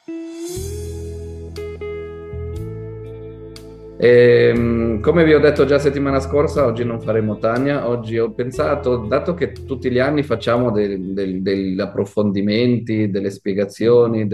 Come vi ho detto già settimana scorsa, oggi non faremo Tania. Oggi ho pensato, dato che tutti gli anni facciamo degli approfondimenti, delle spiegazioni,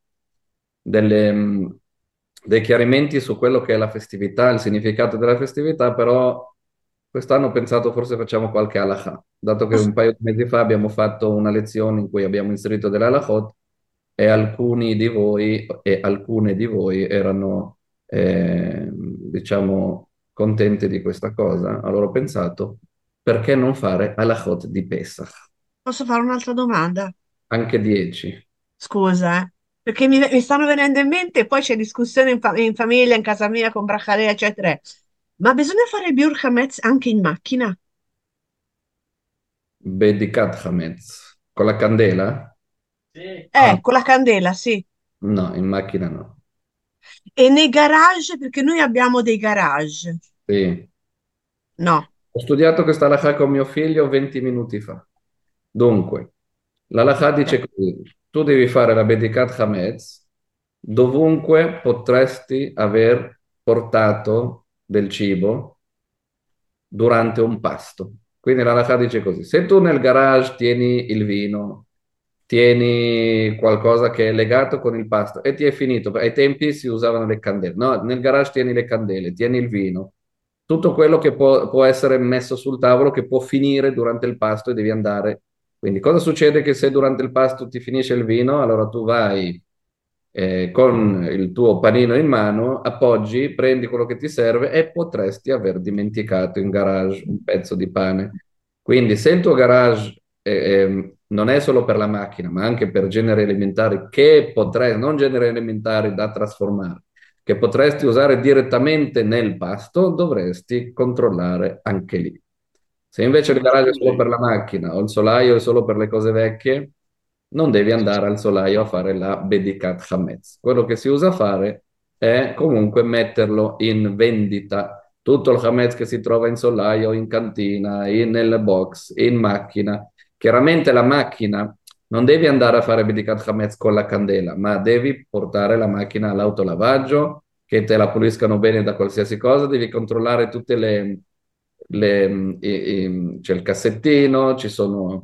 dei chiarimenti su quello che è la festività, il significato della festività, però quest'anno ho pensato forse facciamo qualche halakha, dato che un paio di mesi fa abbiamo fatto una lezione in cui abbiamo inserito delle halachot e alcuni di voi e alcune di voi erano diciamo, contenti di questa cosa. Allora ho pensato, perché non fare halachot di Pesach? Posso fare un'altra domanda? Anche 10. Scusa, perché mi stanno venendo in mente, poi c'è discussione in famiglia, in casa mia, con Bracalea, eccetera. Ma bisogna fare il Biur Hametz anche in macchina? Bedikat Hametz. Con la candela? Con la candela, sì. No, in macchina no. E nei garage, perché noi abbiamo dei garage. Sì. No. Ho studiato questa halakha con mio figlio 20 minuti fa. Dunque, l'halakha dice così, tu devi fare la Bedikat Hametz dovunque potresti aver portato del cibo durante un pasto. Quindi l'halakha dice così, se tu nel garage tieni il vino, tieni qualcosa che è legato con il pasto e ti è finito, ai tempi si usavano le candele, no, nel garage tieni le candele, tieni il vino, tutto quello che può essere messo sul tavolo che può finire durante il pasto e devi andare. Quindi cosa succede? Che se durante il pasto ti finisce il vino, allora tu vai con il tuo panino in mano, appoggi, prendi quello che ti serve e potresti aver dimenticato in garage un pezzo di pane. Quindi se il tuo garage non è solo per la macchina, ma anche per generi alimentari che potrei, non generi alimentari da trasformare, che potresti usare direttamente nel pasto, dovresti controllare anche lì. Se invece il Ma garage è solo scusi, per la macchina o il solaio è solo per le cose vecchie, non devi andare al solaio a fare la Bedikat Hametz. Quello che si usa a fare è comunque metterlo in vendita. Tutto il Hametz che si trova in solaio, in cantina, nel box, in macchina. Chiaramente la macchina non devi andare a fare Bedikat Hametz con la candela, ma devi portare la macchina all'autolavaggio, che te la puliscano bene da qualsiasi cosa, devi controllare tutte c'è il cassettino, ci sono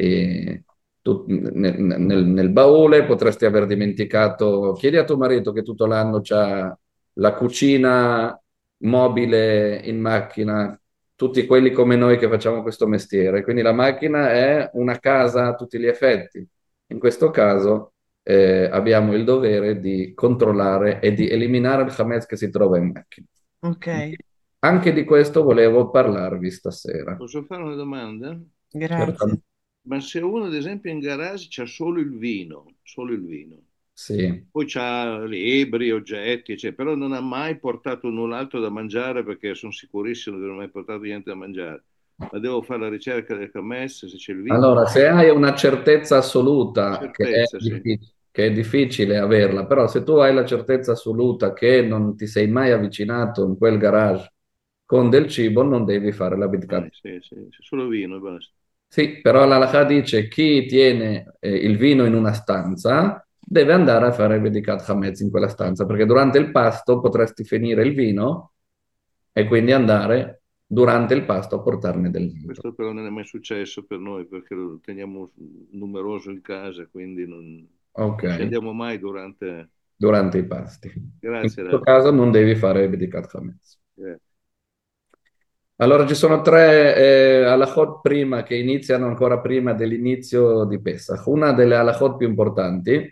nel baule, potresti aver dimenticato, chiedi a tuo marito che tutto l'anno c'ha la cucina mobile in macchina, tutti quelli come noi che facciamo questo mestiere, quindi la macchina è una casa a tutti gli effetti. In questo caso abbiamo il dovere di controllare e di eliminare il Hametz che si trova in macchina. Ok, Anche di questo volevo parlarvi stasera. posso fare una domanda? grazie. Certamente, Ma se uno, ad esempio, in garage c'ha solo il vino, sì. poi c'ha libri, oggetti, eccetera, però non ha mai portato null'altro da mangiare perché sono sicurissimo di non aver mai portato niente da mangiare, ma devo fare la ricerca del commesso se c'è il Allora, vino? se hai una certezza assoluta Certezza, sì. che è difficile averla, però se tu hai la certezza assoluta che non ti sei mai avvicinato in quel garage con del cibo, non devi fare la Ah, bidcat. sì, sì, c'è solo vino e basta. Sì, però l'Alakha dice chi tiene il vino in una stanza deve andare a fare il Bedikat Hametz in quella stanza, perché durante il pasto potresti finire il vino e quindi andare durante il pasto a portarne del vino. Questo però non è mai successo per noi perché lo teniamo numeroso in casa, quindi Ok, non scendiamo mai durante... durante i pasti. In Grazie, questo Ralph. caso non devi fare il Bedikat Hametz. Eh, Allora ci sono tre halachot prima che iniziano ancora prima dell'inizio di Pesach. Una delle halachot più importanti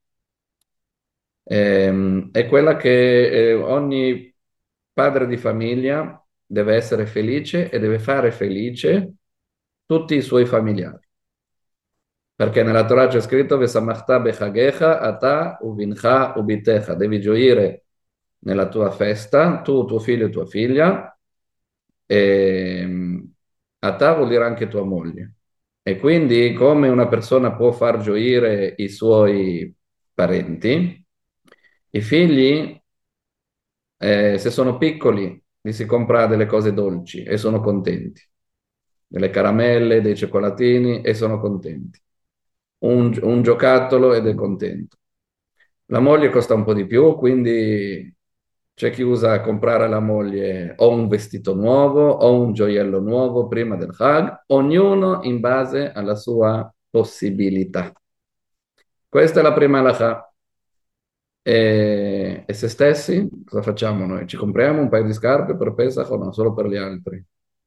è quella che ogni padre di famiglia deve essere felice e deve fare felice tutti i suoi familiari. Perché nella Torah c'è scritto Vesamachta bechagecha ata uvincha ubitecha. Devi gioire nella tua festa, tu, tuo figlio e tua figlia, e ata vuol dire anche tua moglie. E quindi come una persona può far gioire i suoi parenti, i figli se sono piccoli, gli si compra delle cose dolci e sono contenti, delle caramelle, dei cioccolatini e sono contenti. Un giocattolo ed è contento. La moglie costa un po' di più, quindi c'è chi usa a comprare alla moglie o un vestito nuovo o un gioiello nuovo prima del Hag, ognuno in base alla sua possibilità. Questa è la prima halakha. E se stessi, cosa facciamo noi? Ci compriamo un paio di scarpe per Pesach o no? Solo per gli altri?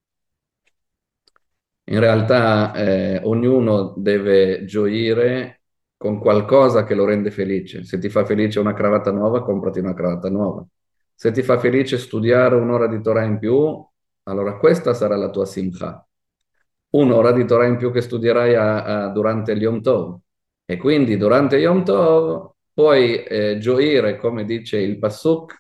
In realtà ognuno deve gioire con qualcosa che lo rende felice. Se ti fa felice una cravatta nuova, comprati una cravatta nuova. Se ti fa felice studiare un'ora di Torah in più, allora questa sarà la tua simcha. Un'ora di Torah in più che studierai durante il Yom Tov. E quindi durante Yom Tov puoi gioire, come dice il Pasuk,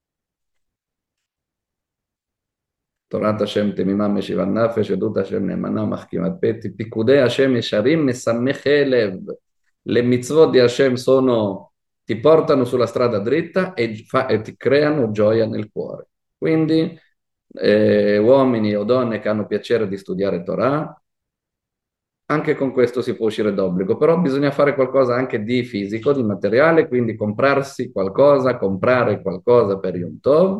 תורת השם תמימה משיבת נפש, עדות השם נאמנה מחכימת פה, פיקודי השם ישרים משמחי leve. Le mitzvot di Hashem ti portano sulla strada dritta e ti creano gioia nel cuore. Quindi uomini o donne che hanno piacere di studiare Torah, anche con questo si può uscire d'obbligo, però bisogna fare qualcosa anche di fisico, di materiale, quindi comprarsi qualcosa, comprare qualcosa per Yom Tov,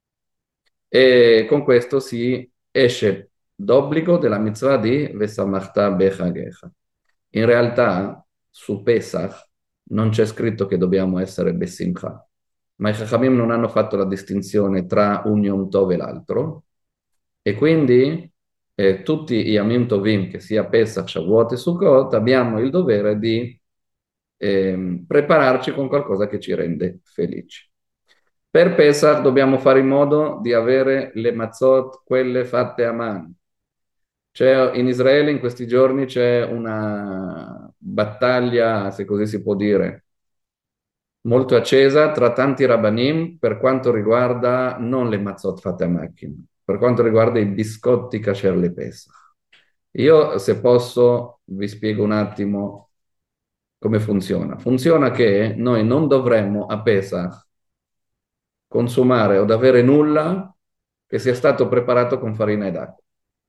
e con questo si esce d'obbligo della mitzvah di Vesamachta Bechagecha. In realtà su Pesach non c'è scritto che dobbiamo essere Besimcha, ma i Chachamim non hanno fatto la distinzione tra un Yom Tov e l'altro, e quindi tutti i Yamim Tovim, che sia Pesach, Shavuot e Sukkot, abbiamo il dovere di prepararci con qualcosa che ci rende felici. Per Pesach dobbiamo fare in modo di avere le mazzot, quelle fatte a mano. In Israele in questi giorni c'è una battaglia, se così si può dire, molto accesa tra tanti rabbanim per quanto riguarda non le mazzot fatte a macchina, per quanto riguarda i biscotti kasher le Pesach. Io, se posso, vi spiego un attimo come funziona. Funziona che noi non dovremmo a Pesach consumare o ad avere nulla che sia stato preparato con farina ed acqua.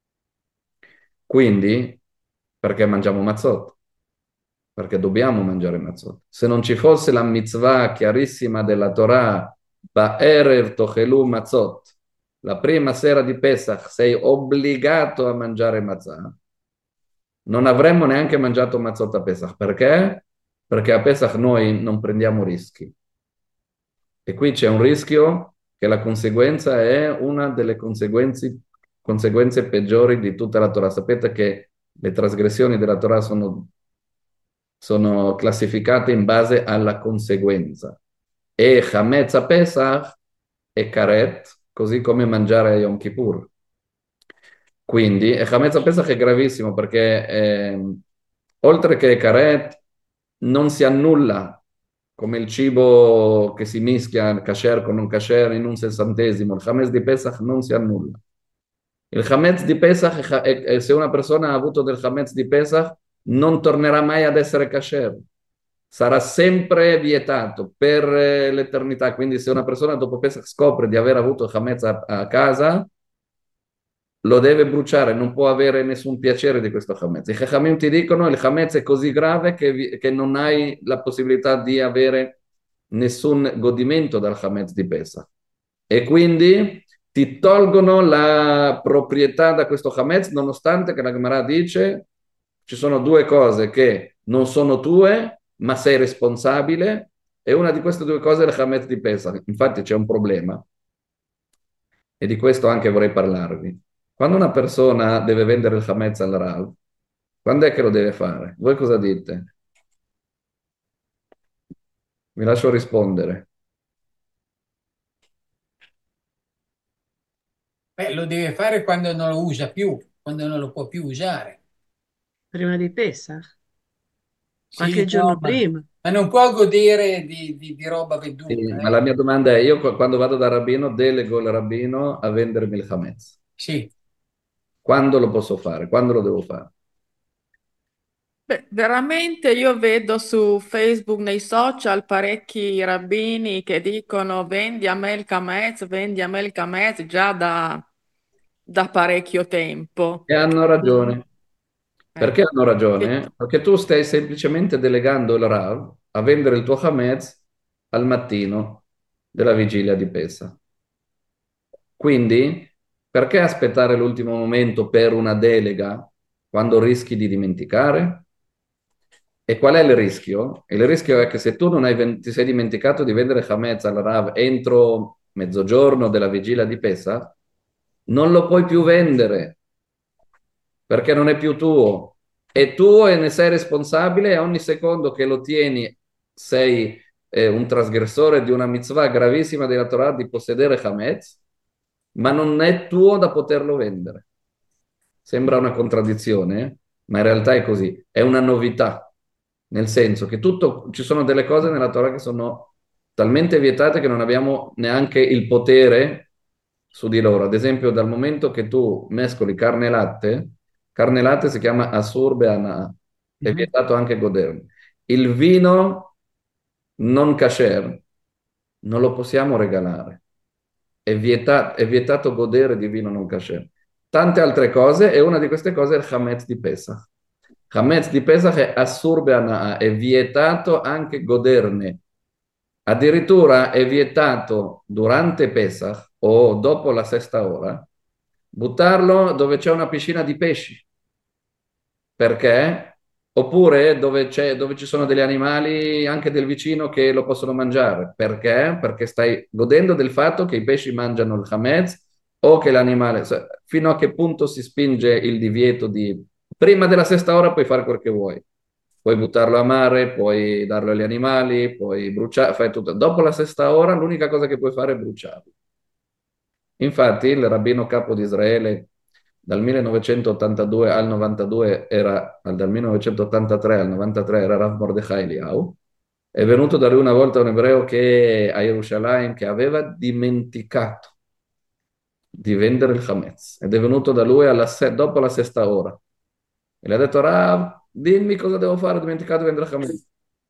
Quindi, perché mangiamo mazzot? Perché dobbiamo mangiare mazzot. Se non ci fosse la mitzvah chiarissima della Torah, Ba'erev tochelu mazzot, la prima sera di Pesach sei obbligato a mangiare matzah, non avremmo neanche mangiato mazzot a Pesach. Perché? Perché a Pesach noi non prendiamo rischi. E qui c'è un rischio che la conseguenza è una delle conseguenze peggiori di tutta la Torah. Sapete che le trasgressioni della Torah sono classificate in base alla conseguenza. E Hametz a Pesach è karet, così come mangiare a Yom Kippur. Quindi Hametz a Pesach è gravissimo perché oltre che karet non si annulla come il cibo che si mischia kasher con non kasher in un sessantesimo. Il Hametz di Pesach non si annulla. Il Hametz di Pesach, se una persona ha avuto del Hametz di Pesach, non tornerà mai ad essere kasher. Sarà sempre vietato per l'eternità. Quindi se una persona dopo Pesach scopre di aver avuto Hametz a casa, lo deve bruciare, non può avere nessun piacere di questo Hametz. I Chachamim ti dicono che il Hametz è così grave che non hai la possibilità di avere nessun godimento dal Hametz di Pesach. E quindi ti tolgono la proprietà da questo Hametz, nonostante che la Gemara dice ci sono due cose che non sono tue, ma sei responsabile, e una di queste due cose è il Hametz di Pesach. Infatti c'è un problema, e di questo anche vorrei parlarvi. Quando una persona deve vendere il Hametz al Rav, quando è che lo deve fare? Voi cosa dite? Vi lascio rispondere. Beh, lo deve fare quando non lo usa più, quando non lo può più usare. Prima di Pesach? Qualche Sì, giorno no, prima? ma non può godere di roba Sì, venduta, ma la mia domanda è, io quando vado dal rabbino delego il rabbino a vendermi il Hametz. Sì. Quando lo posso fare? Quando lo devo fare? Beh, veramente io vedo su Facebook, nei social, parecchi rabbini che dicono vendi a me il Kamez, vendi a me il Kamez già da parecchio tempo. E hanno ragione. Eh, Perché hanno che- ragione? Perché tu stai semplicemente delegando il Rav a vendere il tuo Hametz al mattino della vigilia di Pesach. Quindi, perché aspettare l'ultimo momento per una delega quando rischi di dimenticare? E qual è il rischio? Il rischio è che se tu non ti sei dimenticato di vendere Hametz al Rav entro mezzogiorno della vigilia di Pesach, non lo puoi più vendere perché non è più tuo. È tuo e ne sei responsabile e ogni secondo che lo tieni sei un trasgressore di una mitzvah gravissima della Torah di possedere Hametz, ma non è tuo da poterlo vendere. Sembra una contraddizione, ma in realtà è così. È una novità, nel senso che ci sono delle cose nella Torah che sono talmente vietate che non abbiamo neanche il potere su di loro. Ad esempio, dal momento che tu mescoli carne e latte si chiama asur be'ana, è Mhm. vietato anche goderne. Il vino non kasher non lo possiamo regalare. È vietato godere di vino non kasher. Tante altre cose, e una di queste cose è il Hametz di Pesach. Hametz di Pesach è assur be'anaa, è vietato anche goderne. Addirittura è vietato durante Pesach o dopo la sesta ora buttarlo dove c'è una piscina di pesci. Perché? Oppure dove ci sono degli animali anche del vicino che lo possono mangiare. Perché? Perché stai godendo del fatto che i pesci mangiano il hametz o che l'animale... Fino a che punto si spinge il divieto di... Prima della sesta ora puoi fare quel che vuoi. Puoi buttarlo a mare, puoi darlo agli animali, puoi bruciare, fai tutto. Dopo la sesta ora l'unica cosa che puoi fare è bruciarlo. Infatti, il rabbino capo di Israele dal 1982 al 92 dal 1983 al 93 era Rav Mordechai Eliyahu. È venuto da lui una volta un ebreo a Gerusalemme che aveva dimenticato di vendere il Hametz ed è venuto da lui dopo la sesta ora. E gli ha detto, Rav, dimmi cosa devo fare, ho dimenticato di vendere il Hametz.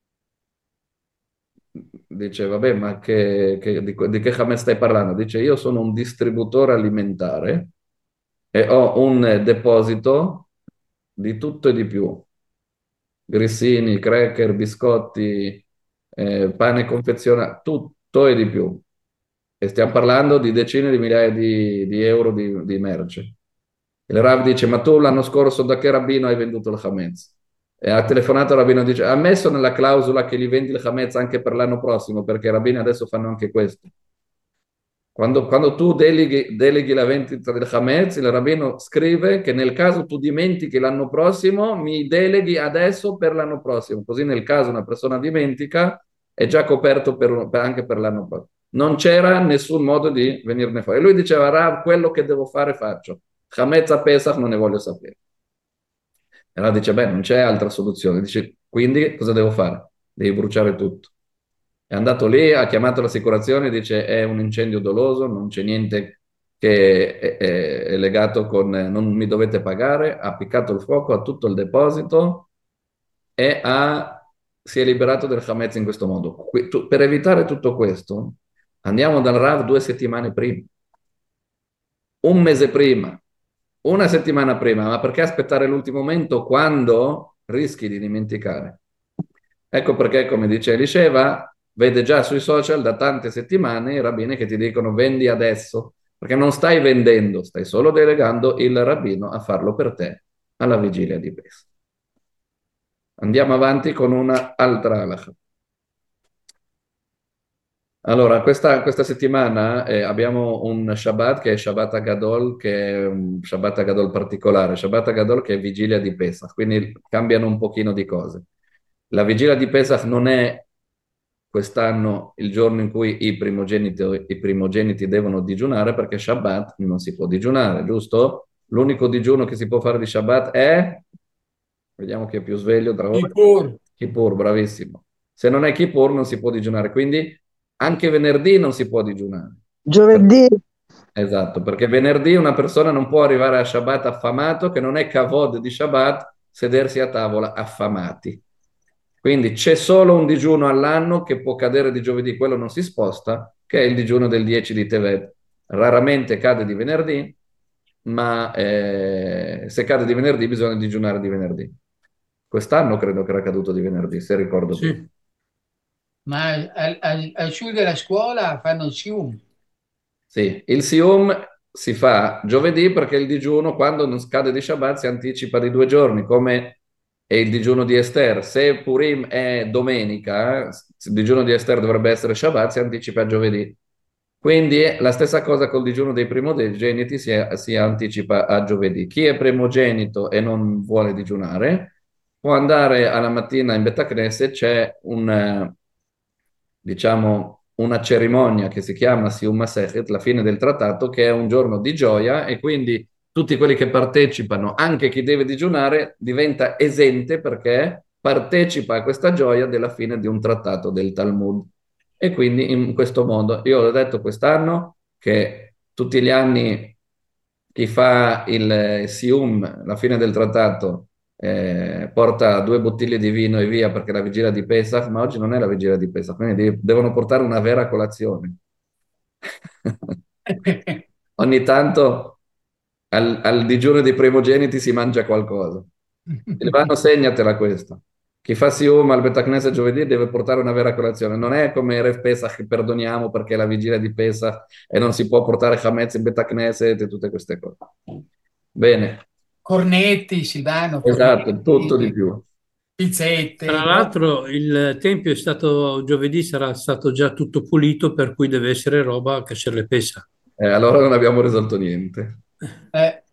Dice, vabbè, ma di che Hametz stai parlando? Dice, io sono un distributore alimentare e ho un deposito di tutto e di più. Grissini, cracker, biscotti, pane confezionato, tutto e di più. E stiamo parlando di decine di migliaia di euro di merce. Il Rav dice, ma tu l'anno scorso da che rabbino hai venduto il Hametz? E ha telefonato il rabbino e dice, ha messo nella clausola che gli vendi il Hametz anche per l'anno prossimo, perché i rabbini adesso fanno anche questo. Quando tu deleghi la vendita del Hametz, il rabbino scrive che nel caso tu dimentichi l'anno prossimo, mi deleghi adesso per l'anno prossimo. Così nel caso una persona dimentica, è già coperto anche per l'anno prossimo. Non c'era nessun modo di venirne fuori. E lui diceva, Rav, quello che devo fare faccio. Hametz a Pesach non ne voglio sapere. E allora dice, beh, non c'è altra soluzione. Dice, quindi cosa devo fare? Devi bruciare tutto. È andato lì, ha chiamato l'assicurazione, dice è un incendio doloso, non c'è niente che è legato con non mi dovete pagare, ha appiccato il fuoco a tutto il deposito e si è liberato del Hametz in questo modo. Per evitare tutto questo, andiamo dal Rav 2 settimane prima, un mese prima, una settimana prima, ma perché aspettare l'ultimo momento quando rischi di dimenticare? Ecco perché, come dice Elisceva, vede già sui social da tante settimane i rabbini che ti dicono vendi adesso, perché non stai vendendo, stai solo delegando il rabbino a farlo per te alla vigilia di Pesach. Andiamo avanti con una altra halakha. Allora, questa settimana abbiamo un Shabbat che è Shabbat Agadol, che è un Shabbat Agadol particolare, Shabbat Agadol che è vigilia di Pesach, quindi cambiano un pochino di cose. La vigilia di Pesach non è quest'anno il giorno in cui i primogeniti devono digiunare perché Shabbat non si può digiunare, giusto? L'unico digiuno che si può fare di Shabbat è, vediamo chi è più sveglio tra voi, Kippur. Kippur, bravissimo. Se non è Kippur non si può digiunare, quindi anche venerdì non si può digiunare. Giovedì, Esatto, perché venerdì una persona non può arrivare a Shabbat affamato, che non è kavod di Shabbat, sedersi a tavola affamati. Quindi c'è solo un digiuno all'anno che può cadere di giovedì, quello non si sposta, che è il digiuno del 10 di Tevet. Raramente cade di venerdì, ma se cade di venerdì bisogna digiunare di venerdì. Quest'anno credo che era caduto di venerdì, se ricordo bene. Sì. Ma al sud della scuola fanno il sium. Sì, il Sium si fa giovedì perché il digiuno, quando non scade di Shabbat, si anticipa di 2 giorni, come è il digiuno di Esther. Se Purim è domenica, il digiuno di Esther dovrebbe essere Shabbat, si anticipa a giovedì. Quindi è la stessa cosa col digiuno dei primogeniti, si anticipa a giovedì. Chi è primogenito e non vuole digiunare può andare alla mattina in Bet Knesset, c'è diciamo, una cerimonia che si chiama Siyum Masechet, la fine del trattato, che è un giorno di gioia e quindi tutti quelli che partecipano, anche chi deve digiunare, diventa esente perché partecipa a questa gioia della fine di un trattato del Talmud. E quindi in questo modo, io l'ho detto quest'anno che tutti gli anni chi fa il Sium, la fine del trattato, porta 2 bottiglie di vino e via perché è la vigilia di Pesach, ma oggi non è la vigilia di Pesach, quindi devono portare una vera colazione. Ogni tanto al digiuno dei primogeniti si mangia qualcosa. Silvano, segnatela questa. Chi fa Sium al Bet Knesset giovedì deve portare una vera colazione. Non è come Erev Pesach che perdoniamo perché è la vigilia di Pesach e non si può portare Hametz in Bet Knesset e tutte queste cose. Bene, Cornetti, Silvano, esatto, tutto di cornetti, più. pizzette, Tra no? l'altro il tempio è stato giovedì, sarà stato già tutto pulito, per cui deve essere roba che se le pesa. Allora non abbiamo risolto niente. Eh,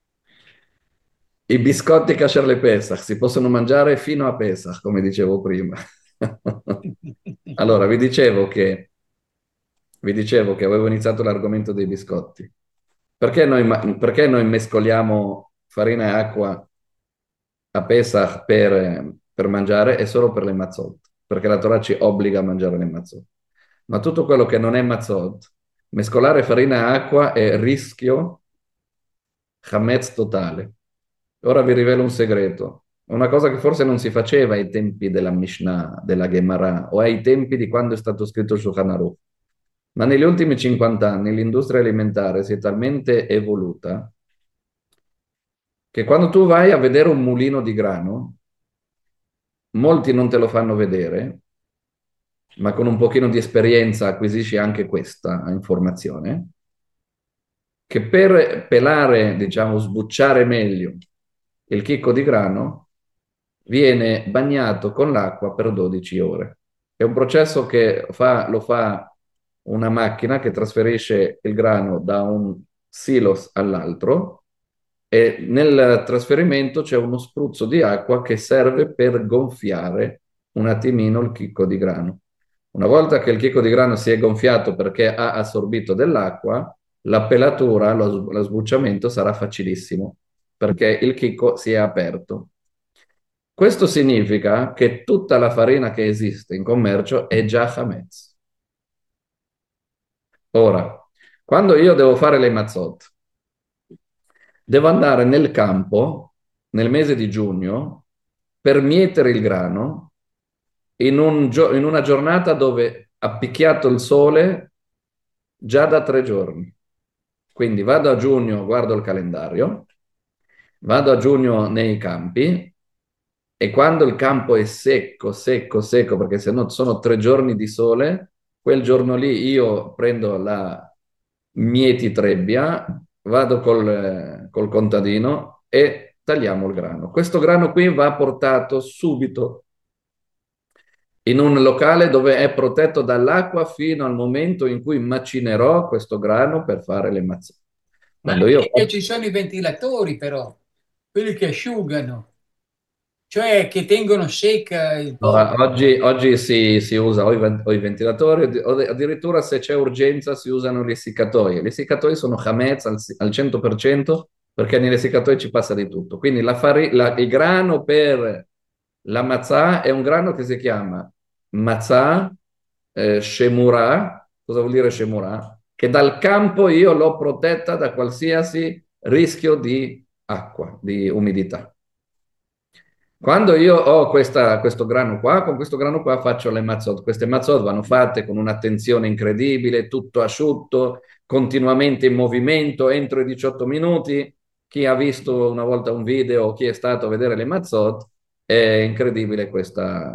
I biscotti kasher le Pesach si possono mangiare fino a Pesach, come dicevo prima. Allora, vi dicevo che avevo iniziato l'argomento dei biscotti. Perché noi mescoliamo farina e acqua a Pesach per mangiare? È solo per le mazzot, perché la Torah ci obbliga a mangiare le mazzot. Ma tutto quello che non è mazzot, mescolare farina e acqua è rischio Hametz totale. Ora vi rivelo un segreto. Una cosa che forse non si faceva ai tempi della Mishnah, della Gemara, o ai tempi di quando è stato scritto il Shulchan Aruch. Ma negli ultimi 50 anni l'industria alimentare si è talmente evoluta che quando tu vai a vedere un mulino di grano, molti non te lo fanno vedere, ma con un pochino di esperienza acquisisci anche questa informazione, che per pelare, diciamo, sbucciare meglio il chicco di grano, viene bagnato con l'acqua per 12 ore. È un processo che lo fa una macchina che trasferisce il grano da un silos all'altro e nel trasferimento c'è uno spruzzo di acqua che serve per gonfiare un attimino il chicco di grano. Una volta che il chicco di grano si è gonfiato perché ha assorbito dell'acqua, la pelatura, lo sbucciamento sarà facilissimo perché il chicco si è aperto. Questo significa che tutta la farina che esiste in commercio è già Hametz. Ora, quando io devo fare le mazzot, devo andare nel campo nel mese di giugno per mietere il grano in una giornata dove ha picchiato il sole già da 3 giorni. Quindi vado a giugno, guardo il calendario, vado a giugno nei campi e quando il campo è secco, secco, secco, perché se no sono 3 giorni di sole, quel giorno lì io prendo la mietitrebbia, vado col contadino e tagliamo il grano. Questo grano qui va portato subito in un locale dove è protetto dall'acqua fino al momento in cui macinerò questo grano per fare le mazzette. ma Quando io e ci sono i ventilatori però, quelli che asciugano, cioè che tengono secca il Allora, polvere. oggi si usa o i ventilatori, o addirittura se c'è urgenza si usano gli essiccatoi. Gli essiccatoi sono Hametz al 100% perché negli essiccatoi ci passa di tutto. Quindi il grano per la matzah è un grano che si chiama matzah shemurah. Cosa vuol dire shemurah? Che dal campo io l'ho protetta da qualsiasi rischio di acqua, di umidità. Quando io ho questo grano qua, con questo grano qua faccio le mazzot. Queste mazzot vanno fatte con un'attenzione incredibile, tutto asciutto, continuamente in movimento, entro i 18 minuti. Chi ha visto una volta un video o chi è stato a vedere le mazzot, è incredibile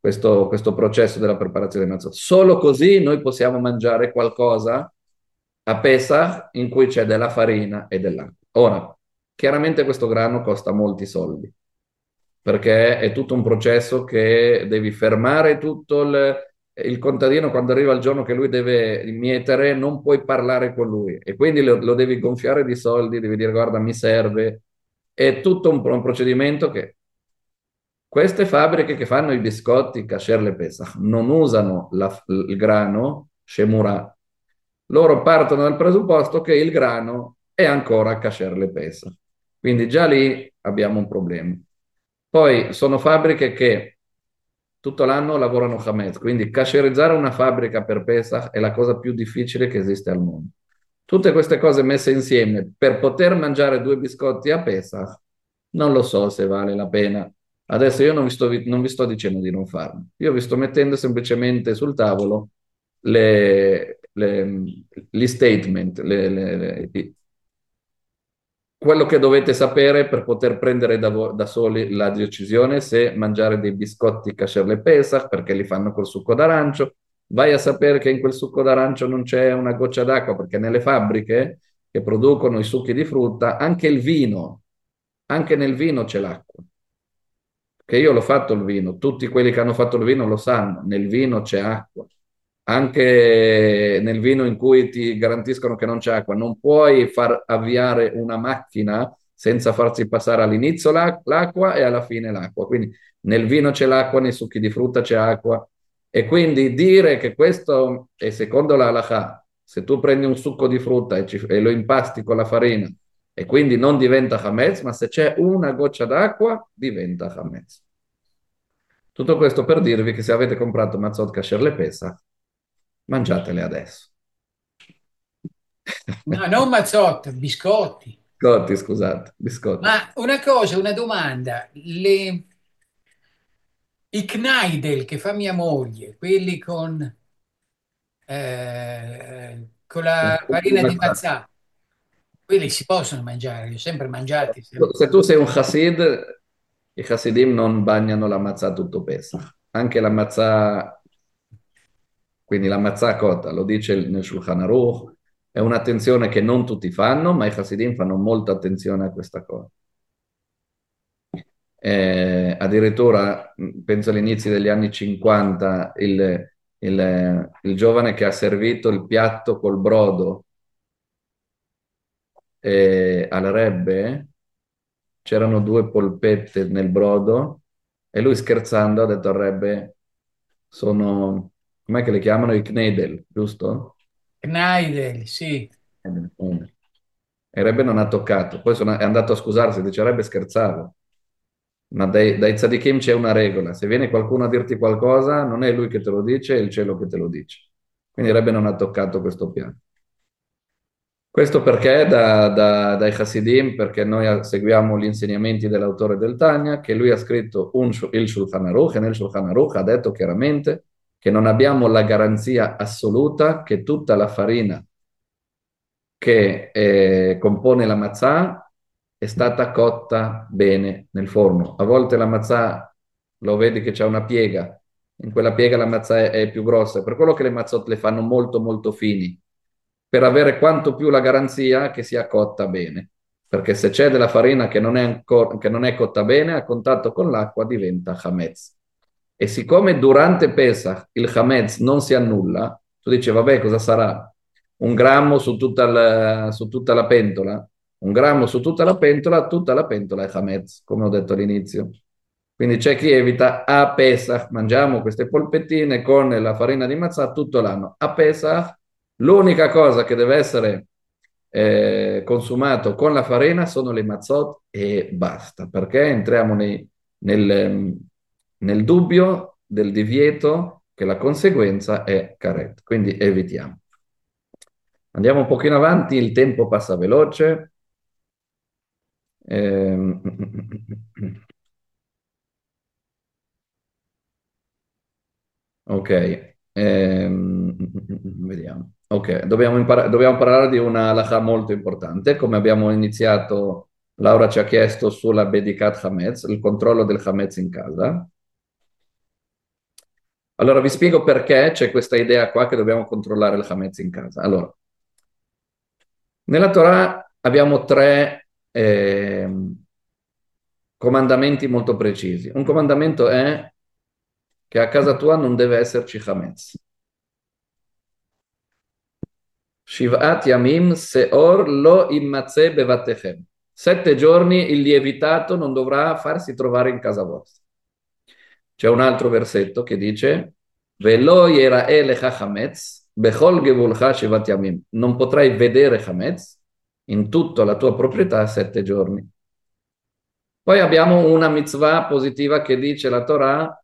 questo processo della preparazione del matzot. Solo così noi possiamo mangiare qualcosa a Pesach in cui c'è della farina e dell'acqua. Ora, chiaramente questo grano costa molti soldi, perché è tutto un processo che devi fermare tutto il contadino quando arriva il giorno che lui deve mietere, non puoi parlare con lui e quindi lo devi gonfiare di soldi, devi dire guarda mi serve, è tutto un procedimento che queste fabbriche che fanno i biscotti kasher le Pesach non usano il grano shemurah, loro partono dal presupposto che il grano è ancora kasher le Pesach, quindi già lì abbiamo un problema. Poi sono fabbriche che tutto l'anno lavorano Hametz, quindi casherizzare una fabbrica per Pesach è la cosa più difficile che esiste al mondo. Tutte queste cose messe insieme per poter mangiare 2 biscotti a Pesach, non lo so se vale la pena. Adesso io non vi sto dicendo di non farlo, io vi sto mettendo semplicemente sul tavolo gli statement, quello che dovete sapere per poter prendere da soli la decisione se mangiare dei biscotti kasher le Pesach perché li fanno col succo d'arancio. Vai a sapere che in quel succo d'arancio non c'è una goccia d'acqua perché nelle fabbriche che producono i succhi di frutta, anche anche nel vino c'è l'acqua. Che io l'ho fatto il vino, tutti quelli che hanno fatto il vino lo sanno, nel vino c'è acqua. Anche nel vino in cui ti garantiscono che non c'è acqua, non puoi far avviare una macchina senza farsi passare all'inizio l'acqua e alla fine l'acqua. Quindi nel vino c'è l'acqua, nei succhi di frutta c'è acqua. E quindi dire che questo è secondo la halakha, se tu prendi un succo di frutta e lo impasti con la farina e quindi non diventa hametz, ma se c'è una goccia d'acqua diventa hametz. Tutto questo per dirvi che se avete comprato matzot kasher le Pesach, mangiatele adesso. No, non mazzotte, biscotti. Biscotti, scusate, biscotti. Ma una cosa, una domanda. I kneidel che fa mia moglie, quelli con la farina di mazzà, quelli si possono mangiare, li ho sempre mangiati. Se tu sei un Hasid, i Hasidim non bagnano la matzah tutto Pesach. Anche la matzah, quindi la matzah cotta, lo dice nel Shulchan Aruch, è un'attenzione che non tutti fanno, ma i Hasidim fanno molta attenzione a questa cosa. Addirittura, penso all'inizio degli anni 50, il giovane che ha servito il piatto col brodo al Rebbe, c'erano 2 polpette nel brodo e lui scherzando ha detto al Rebbe, com'è che le chiamano? I Knedel, giusto? Kneidel, sì. E il Rebbe non ha toccato, poi è andato a scusarsi, dice Rebbe scherzavo. Ma dai tzadikim c'è una regola, se viene qualcuno a dirti qualcosa, non è lui che te lo dice, è il cielo che te lo dice. Quindi Rebbe non ha toccato questo piano. Questo perché dai Hasidim, perché noi seguiamo gli insegnamenti dell'autore del Tanya, che lui ha scritto il Shulchan Aruch, e nel Shulchan Aruch ha detto chiaramente che non abbiamo la garanzia assoluta che tutta la farina che compone la matzah è stata cotta bene nel forno. A volte la matzah lo vedi che c'è una piega, in quella piega la matzah è più grossa, per quello che le mazzot le fanno molto molto fini, per avere quanto più la garanzia che sia cotta bene. Perché se c'è della farina che non è cotta bene, a contatto con l'acqua diventa chametz. E siccome durante Pesach il chametz non si annulla, tu dici, vabbè, cosa sarà? 1 grammo su tutta la pentola? 1 grammo su tutta la pentola è chametz, come ho detto all'inizio. Quindi c'è chi evita a Pesach, mangiamo queste polpettine con la farina di matzah tutto l'anno. A Pesach l'unica cosa che deve essere consumato con la farina sono le mazzot e basta, perché entriamo nel dubbio del divieto che la conseguenza è karet, quindi evitiamo. Andiamo un pochino avanti, il tempo passa veloce. Ok, vediamo. Ok, dobbiamo parlare di una halakha molto importante. Come abbiamo iniziato, Laura ci ha chiesto sulla Bedikat Hametz, il controllo del Hametz in casa. Allora vi spiego perché c'è questa idea qua che dobbiamo controllare il Hametz in casa. Allora, nella Torah abbiamo tre comandamenti molto precisi. Un comandamento è che a casa tua non deve esserci Hametz. Shiv'at yamim seor lo immatzeh bevatechem. 7 giorni il lievitato non dovrà farsi trovare in casa vostra. C'è un altro versetto che dice Velo yira'eh lecha chametz bechol gevulcha shivat yamim. Non potrai vedere Hametz in tutta la tua proprietà 7 giorni. Poi abbiamo una mitzvah positiva che dice la Torah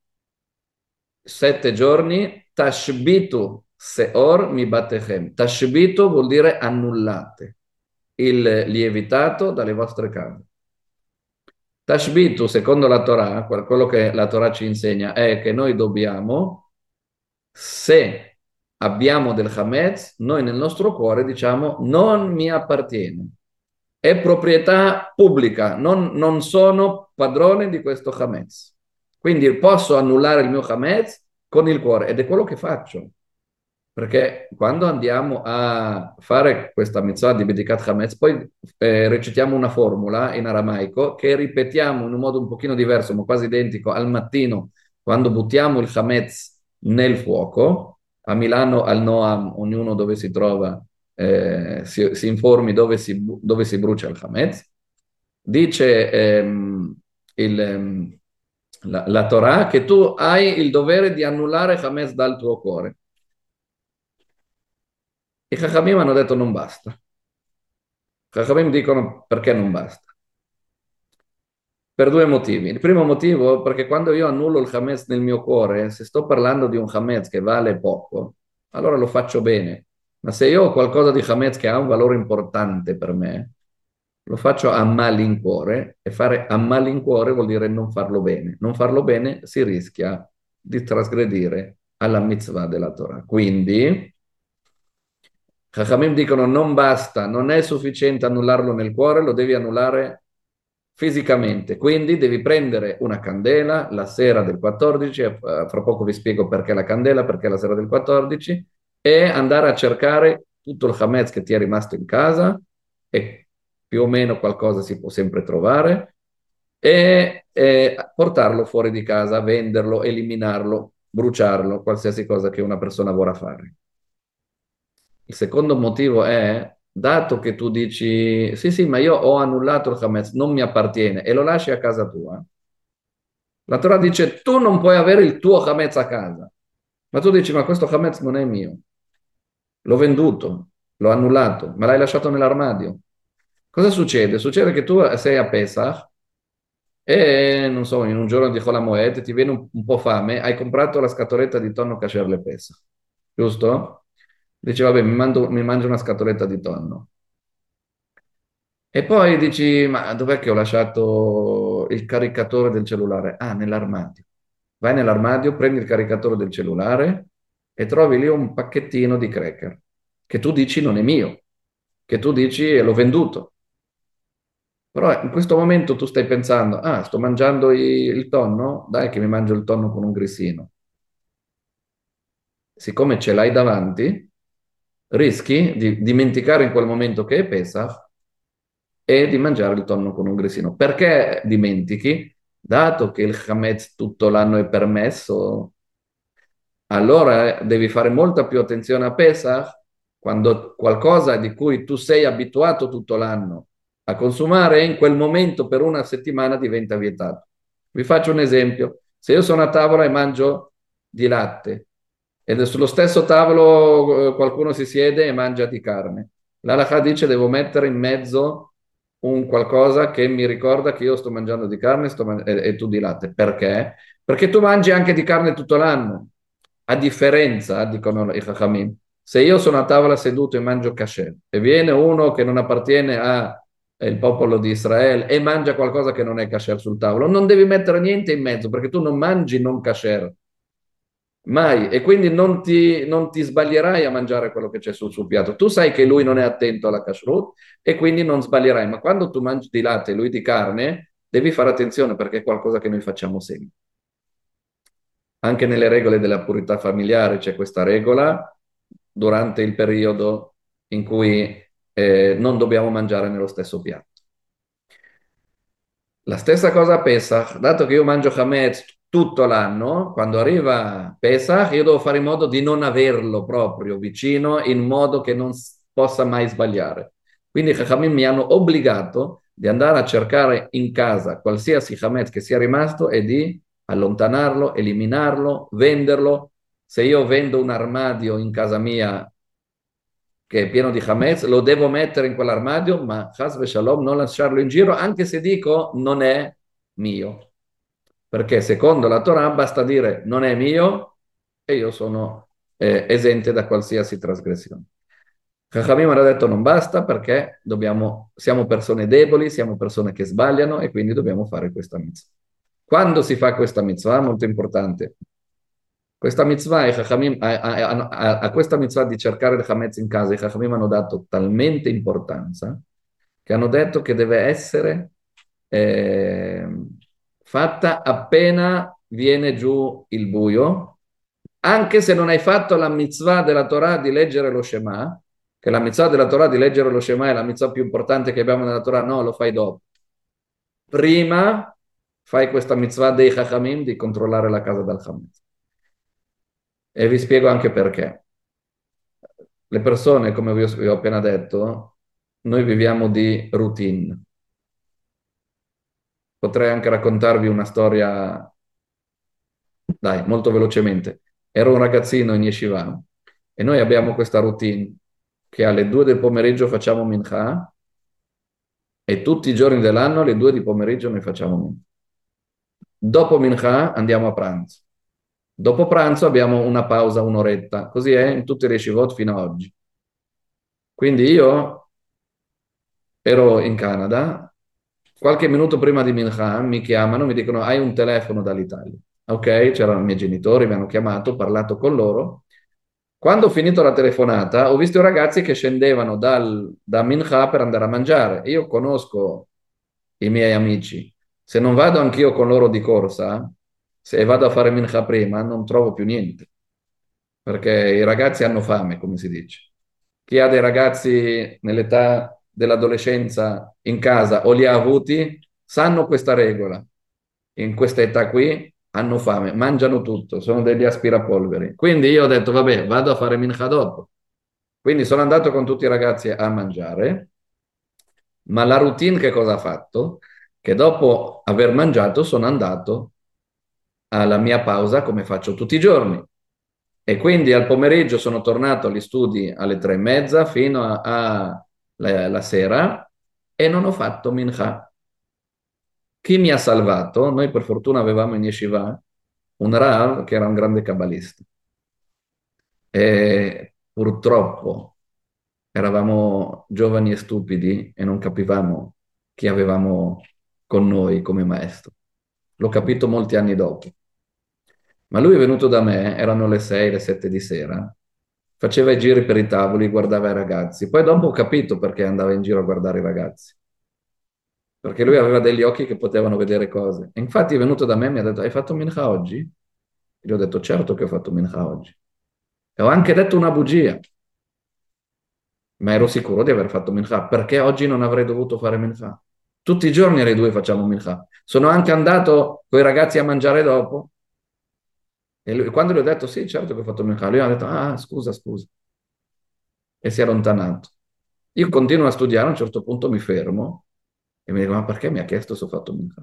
7 giorni, tashbitu seor mi batechem. Tashbitu vuol dire annullate il lievitato dalle vostre case. Tashbitu, secondo la Torah, quello che la Torah ci insegna è che noi dobbiamo, se abbiamo del Hametz, noi nel nostro cuore diciamo non mi appartiene, è proprietà pubblica, non sono padrone di questo Hametz. Quindi posso annullare il mio Hametz con il cuore ed è quello che faccio. Perché quando andiamo a fare questa mitzvah di Bedikat Hametz, poi recitiamo una formula in aramaico che ripetiamo in un modo un pochino diverso, ma quasi identico, al mattino, quando buttiamo il Hametz nel fuoco. A Milano, al Noam, ognuno dove si trova si informi dove si brucia il Hametz. Dice la Torah che tu hai il dovere di annullare Hametz dal tuo cuore. I Chachamim hanno detto non basta. I Chachamim dicono perché non basta. Per due motivi. Il primo motivo perché quando io annullo il Hametz nel mio cuore, se sto parlando di un Hametz che vale poco, allora lo faccio bene. Ma se io ho qualcosa di Hametz che ha un valore importante per me, lo faccio a malincuore, e fare a malincuore vuol dire non farlo bene. Non farlo bene si rischia di trasgredire alla mitzvah della Torah. Quindi Chachamim dicono non basta, non è sufficiente annullarlo nel cuore, lo devi annullare fisicamente. Quindi devi prendere una candela la sera del 14, fra poco vi spiego perché la candela, perché la sera del 14, e andare a cercare tutto il Hametz che ti è rimasto in casa, e più o meno qualcosa si può sempre trovare, e portarlo fuori di casa, venderlo, eliminarlo, bruciarlo, qualsiasi cosa che una persona vorrà fare. Il secondo motivo è, dato che tu dici, sì, sì, ma io ho annullato il Hametz, non mi appartiene, e lo lasci a casa tua, la Torah dice, tu non puoi avere il tuo Hametz a casa. Ma tu dici, ma questo Hametz non è mio. L'ho venduto, l'ho annullato, me l'hai lasciato nell'armadio. Cosa succede? Succede che tu sei a Pesach e, non so, in un giorno di Chol HaMoed ti viene un po' fame, hai comprato la scatoletta di tonno kasher le Pesach, giusto? Dici, vabbè, mi mangio una scatoletta di tonno. E poi dici, ma dov'è che ho lasciato il caricatore del cellulare? Ah, nell'armadio. Vai nell'armadio, prendi il caricatore del cellulare e trovi lì un pacchettino di cracker che tu dici non è mio, che tu dici l'ho venduto. Però in questo momento tu stai pensando, ah, sto mangiando il tonno? Dai che mi mangio il tonno con un grissino. Siccome ce l'hai davanti, rischi di dimenticare in quel momento che è Pesach e di mangiare il tonno con un grissino. Perché dimentichi? Dato che il Hametz tutto l'anno è permesso, allora devi fare molta più attenzione a Pesach, quando qualcosa di cui tu sei abituato tutto l'anno a consumare, in quel momento per una settimana diventa vietato. Vi faccio un esempio. Se io sono a tavola e mangio di latte, ed è sullo stesso tavolo qualcuno si siede e mangia di carne, l'Halakha dice devo mettere in mezzo un qualcosa che mi ricorda che io sto mangiando di carne e tu di latte. Perché? Perché tu mangi anche di carne tutto l'anno. A differenza, dicono i Chachamim, se io sono a tavola seduto e mangio kasher e viene uno che non appartiene al popolo di Israele e mangia qualcosa che non è kasher sul tavolo, non devi mettere niente in mezzo perché tu non mangi non kasher. Mai, e quindi non ti sbaglierai a mangiare quello che c'è sul suo piatto. Tu sai che lui non è attento alla kashrut e quindi non sbaglierai, ma quando tu mangi di latte e lui di carne, devi fare attenzione perché è qualcosa che noi facciamo sempre. Anche nelle regole della purità familiare c'è questa regola durante il periodo in cui non dobbiamo mangiare nello stesso piatto. La stessa cosa a Pesach, dato che io mangio Hametz tutto l'anno, quando arriva Pesach io devo fare in modo di non averlo proprio vicino in modo che non possa mai sbagliare. Quindi i Chachamim mi hanno obbligato di andare a cercare in casa qualsiasi Hametz che sia rimasto e di allontanarlo, eliminarlo, venderlo. Se io vendo un armadio in casa mia che è pieno di Hametz, lo devo mettere in quell'armadio, ma Chas Shalom non lasciarlo in giro, anche se dico non è mio. Perché secondo la Torah basta dire non è mio e io sono esente da qualsiasi trasgressione. Chachamim hanno detto non basta perché siamo persone deboli, siamo persone che sbagliano e quindi dobbiamo fare questa mitzvah. Quando si fa questa mitzvah, molto importante, questa mitzvah, a questa mitzvah di cercare il Hametz in casa, i Chachamim hanno dato talmente importanza che hanno detto che deve essere eh, fatta appena viene giù il buio, anche se non hai fatto la mitzvah della Torah di leggere lo Shema, che la mitzvah della Torah di leggere lo Shema è la mitzvah più importante che abbiamo nella Torah, no, lo fai dopo. Prima fai questa mitzvah dei Chachamim di controllare la casa dal Hametz. E vi spiego anche perché. Le persone, come vi ho appena detto, noi viviamo di routine. Potrei anche raccontarvi una storia, dai, molto velocemente. Ero un ragazzino in Yeshiva e noi abbiamo questa routine che alle 2 del pomeriggio facciamo mincha e tutti i giorni dell'anno alle 2 di pomeriggio noi facciamo mincha. Dopo mincha andiamo a pranzo. Dopo pranzo abbiamo una pausa, un'oretta. Così è in tutte le yeshivot fino ad oggi. Quindi io ero in Canada, qualche minuto prima di Mincha mi chiamano, mi dicono hai un telefono dall'Italia. Ok, c'erano i miei genitori, mi hanno chiamato, ho parlato con loro. Quando ho finito la telefonata, ho visto i ragazzi che scendevano da Mincha per andare a mangiare. Io conosco i miei amici. Se non vado anch'io con loro di corsa, se vado a fare Mincha prima, non trovo più niente. Perché i ragazzi hanno fame, come si dice. Chi ha dei ragazzi nell'età dell'adolescenza in casa o li ha avuti, sanno questa regola. In questa età qui hanno fame, mangiano tutto, sono degli aspirapolveri. Quindi io ho detto, vabbè, vado a fare mincha dopo. Quindi sono andato con tutti i ragazzi a mangiare, ma la routine che cosa ha fatto? Che dopo aver mangiato sono andato alla mia pausa come faccio tutti i giorni. E quindi al pomeriggio sono tornato agli studi alle 3:30 fino alla sera e non ho fatto mincha. Chi mi ha salvato? Noi per fortuna avevamo in Yeshiva un Rav che era un grande kabbalista. E purtroppo eravamo giovani e stupidi e non capivamo chi avevamo con noi come maestro. L'ho capito molti anni dopo. Ma lui è venuto da me, erano le 6, le 7 di sera, faceva i giri per i tavoli, guardava i ragazzi. Poi dopo ho capito perché andava in giro a guardare i ragazzi. Perché lui aveva degli occhi che potevano vedere cose. E infatti è venuto da me e mi ha detto, hai fatto mincha oggi? E gli ho detto, certo che ho fatto mincha oggi. E ho anche detto una bugia. Ma ero sicuro di aver fatto mincha. Perché oggi non avrei dovuto fare mincha? Tutti i giorni alle 2 facciamo mincha. Sono anche andato con i ragazzi a mangiare dopo. E quando gli ho detto sì, certo che ho fatto mincha, lui ha detto ah, scusa, scusa. E si è allontanato. Io continuo a studiare, a un certo punto mi fermo e mi dico ma perché mi ha chiesto se ho fatto mincha?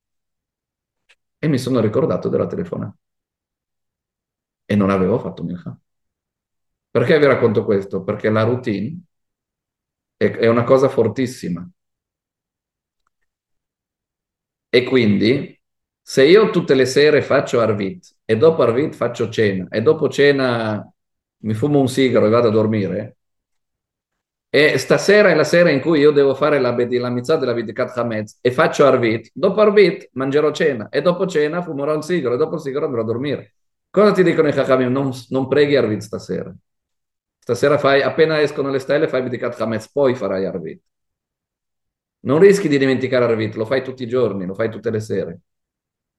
E mi sono ricordato della telefonata. E non avevo fatto mincha. Perché vi racconto questo? Perché la routine è una cosa fortissima. E quindi, se io tutte le sere faccio Arvit e dopo Arvit faccio cena e dopo cena mi fumo un sigaro e vado a dormire, e stasera è la sera in cui io devo fare la mitzvah della Bedikat Hametz e faccio Arvit, dopo Arvit mangerò cena e dopo cena fumerò un sigaro e dopo il sigaro andrò a dormire. Cosa ti dicono i Chachamim? Non preghi Arvit stasera. Stasera fai, appena escono le stelle, fai Bedikat Hametz, poi farai Arvit. Non rischi di dimenticare Arvit, lo fai tutti i giorni, lo fai tutte le sere.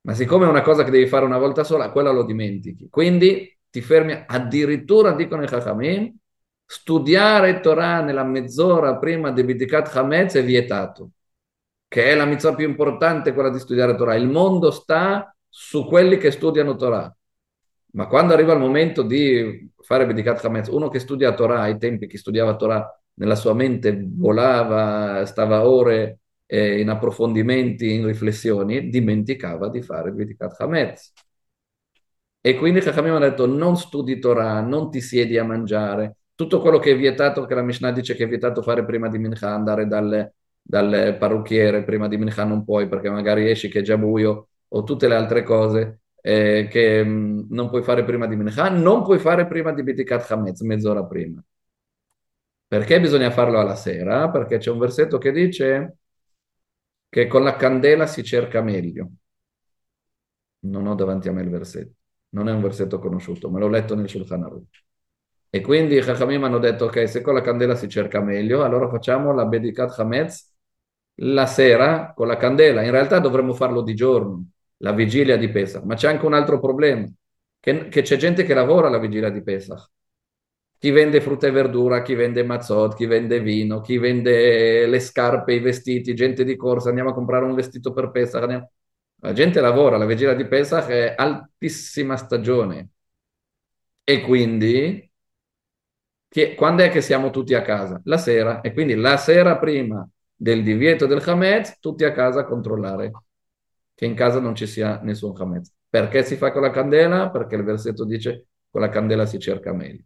Ma siccome è una cosa che devi fare una volta sola, quella lo dimentichi. Quindi ti fermi, addirittura dicono i Chachamim, studiare Torah nella mezz'ora prima di Bidikat Hametz è vietato, che è la mitzvah più importante, quella di studiare Torah. Il mondo sta su quelli che studiano Torah. Ma quando arriva il momento di fare Bidikat Hametz, uno che studia Torah, ai tempi chi studiava Torah nella sua mente volava, stava ore in approfondimenti, in riflessioni, dimenticava di fare Bidikat Hametz. E quindi Chachamim ha detto non studi Torah, non ti siedi a mangiare. Tutto quello che è vietato, che la Mishnah dice che è vietato fare prima di Mincha, andare dal parrucchiere prima di Mincha non puoi perché magari esci che è già buio, o tutte le altre cose che non puoi fare prima di Mincha, non puoi fare prima di Bitikat Hametz, mezz'ora prima. Perché bisogna farlo alla sera? Perché c'è un versetto che dice che con la candela si cerca meglio. Non ho davanti a me il versetto. Non è un versetto conosciuto, me l'ho letto nel Shulchan Aruch. E quindi i Chachamim hanno detto, ok, se con la candela si cerca meglio, allora facciamo la Bedikat Hametz la sera con la candela. In realtà dovremmo farlo di giorno, la vigilia di Pesach. Ma c'è anche un altro problema, che c'è gente che lavora la vigilia di Pesach. Chi vende frutta e verdura, chi vende mazzot, chi vende vino, chi vende le scarpe, i vestiti, gente di corsa, andiamo a comprare un vestito per Pesach. La gente lavora, la vigilia di Pesach è altissima stagione. E quindi, quando è che siamo tutti a casa? La sera. E quindi la sera prima del divieto del Hametz, tutti a casa a controllare che in casa non ci sia nessun Hametz. Perché si fa con la candela? Perché il versetto dice con la candela si cerca meglio.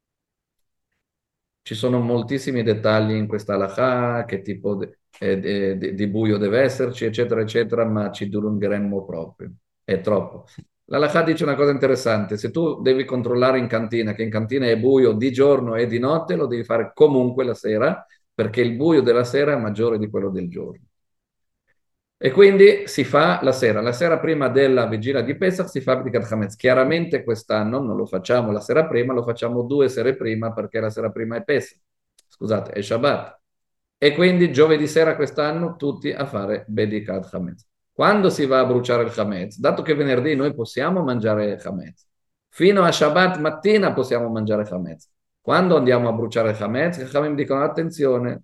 Ci sono moltissimi dettagli in questa halakha, che tipo di buio deve esserci, eccetera, eccetera, ma ci dilungheremmo proprio. È troppo. L'halakha dice una cosa interessante: se tu devi controllare in cantina, che in cantina è buio di giorno e di notte, lo devi fare comunque la sera, perché il buio della sera è maggiore di quello del giorno. E quindi si fa la sera prima della vigilia di Pesach si fa Bdikat Hametz. Chiaramente quest'anno non lo facciamo la sera prima, lo facciamo 2 sere prima perché la sera prima è Pesach, scusate, è Shabbat. E quindi giovedì sera quest'anno tutti a fare Bedikat Hametz. Quando si va a bruciare il Hametz, dato che venerdì noi possiamo mangiare Hametz, fino a Shabbat mattina possiamo mangiare Hametz. Quando andiamo a bruciare il Hametz, i Chachamim dicono attenzione,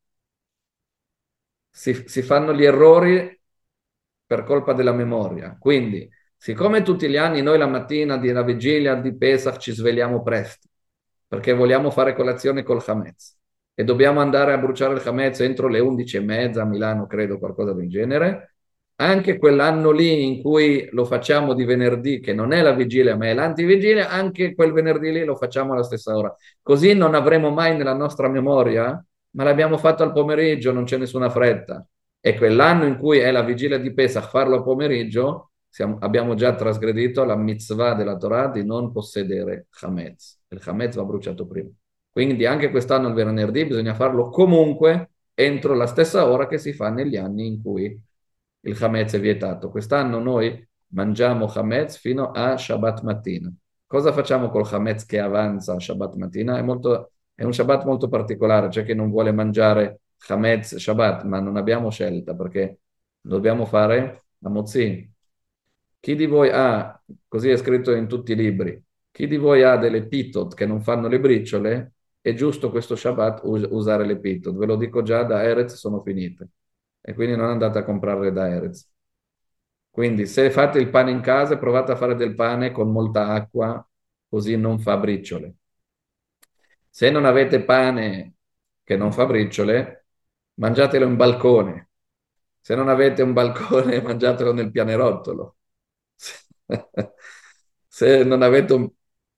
si fanno gli errori per colpa della memoria. Quindi, siccome tutti gli anni noi la mattina della vigilia di Pesach ci svegliamo presto, perché vogliamo fare colazione col Hametz, e dobbiamo andare a bruciare il Hametz entro le 11:30 a Milano, credo, qualcosa del genere, anche quell'anno lì in cui lo facciamo di venerdì, che non è la vigilia ma è l'antivigilia, anche quel venerdì lì lo facciamo alla stessa ora. Così non avremo mai nella nostra memoria, ma l'abbiamo fatto al pomeriggio, non c'è nessuna fretta. E quell'anno in cui è la vigilia di Pesach, farlo a pomeriggio, abbiamo già trasgredito la mitzvah della Torah di non possedere Hametz. Il Hametz va bruciato prima. Quindi anche quest'anno il venerdì bisogna farlo comunque entro la stessa ora che si fa negli anni in cui il Hametz è vietato. Quest'anno noi mangiamo Hametz fino a Shabbat mattina. Cosa facciamo col Hametz che avanza a Shabbat mattina? È un Shabbat molto particolare, c'è chi non vuole mangiare Hametz Shabbat, ma non abbiamo scelta perché dobbiamo fare la Mozzi. Chi di voi ha, così è scritto in tutti i libri, chi di voi ha delle pitot che non fanno le briciole, è giusto questo Shabbat usare le pitot. Ve lo dico già, da Erez sono finite. E quindi non andate a comprarle da Erez. Quindi se fate il pane in casa, provate a fare del pane con molta acqua, così non fa briciole. Se non avete pane che non fa briciole, mangiatelo in balcone. Se non avete un balcone, mangiatelo nel pianerottolo. Se non avete un...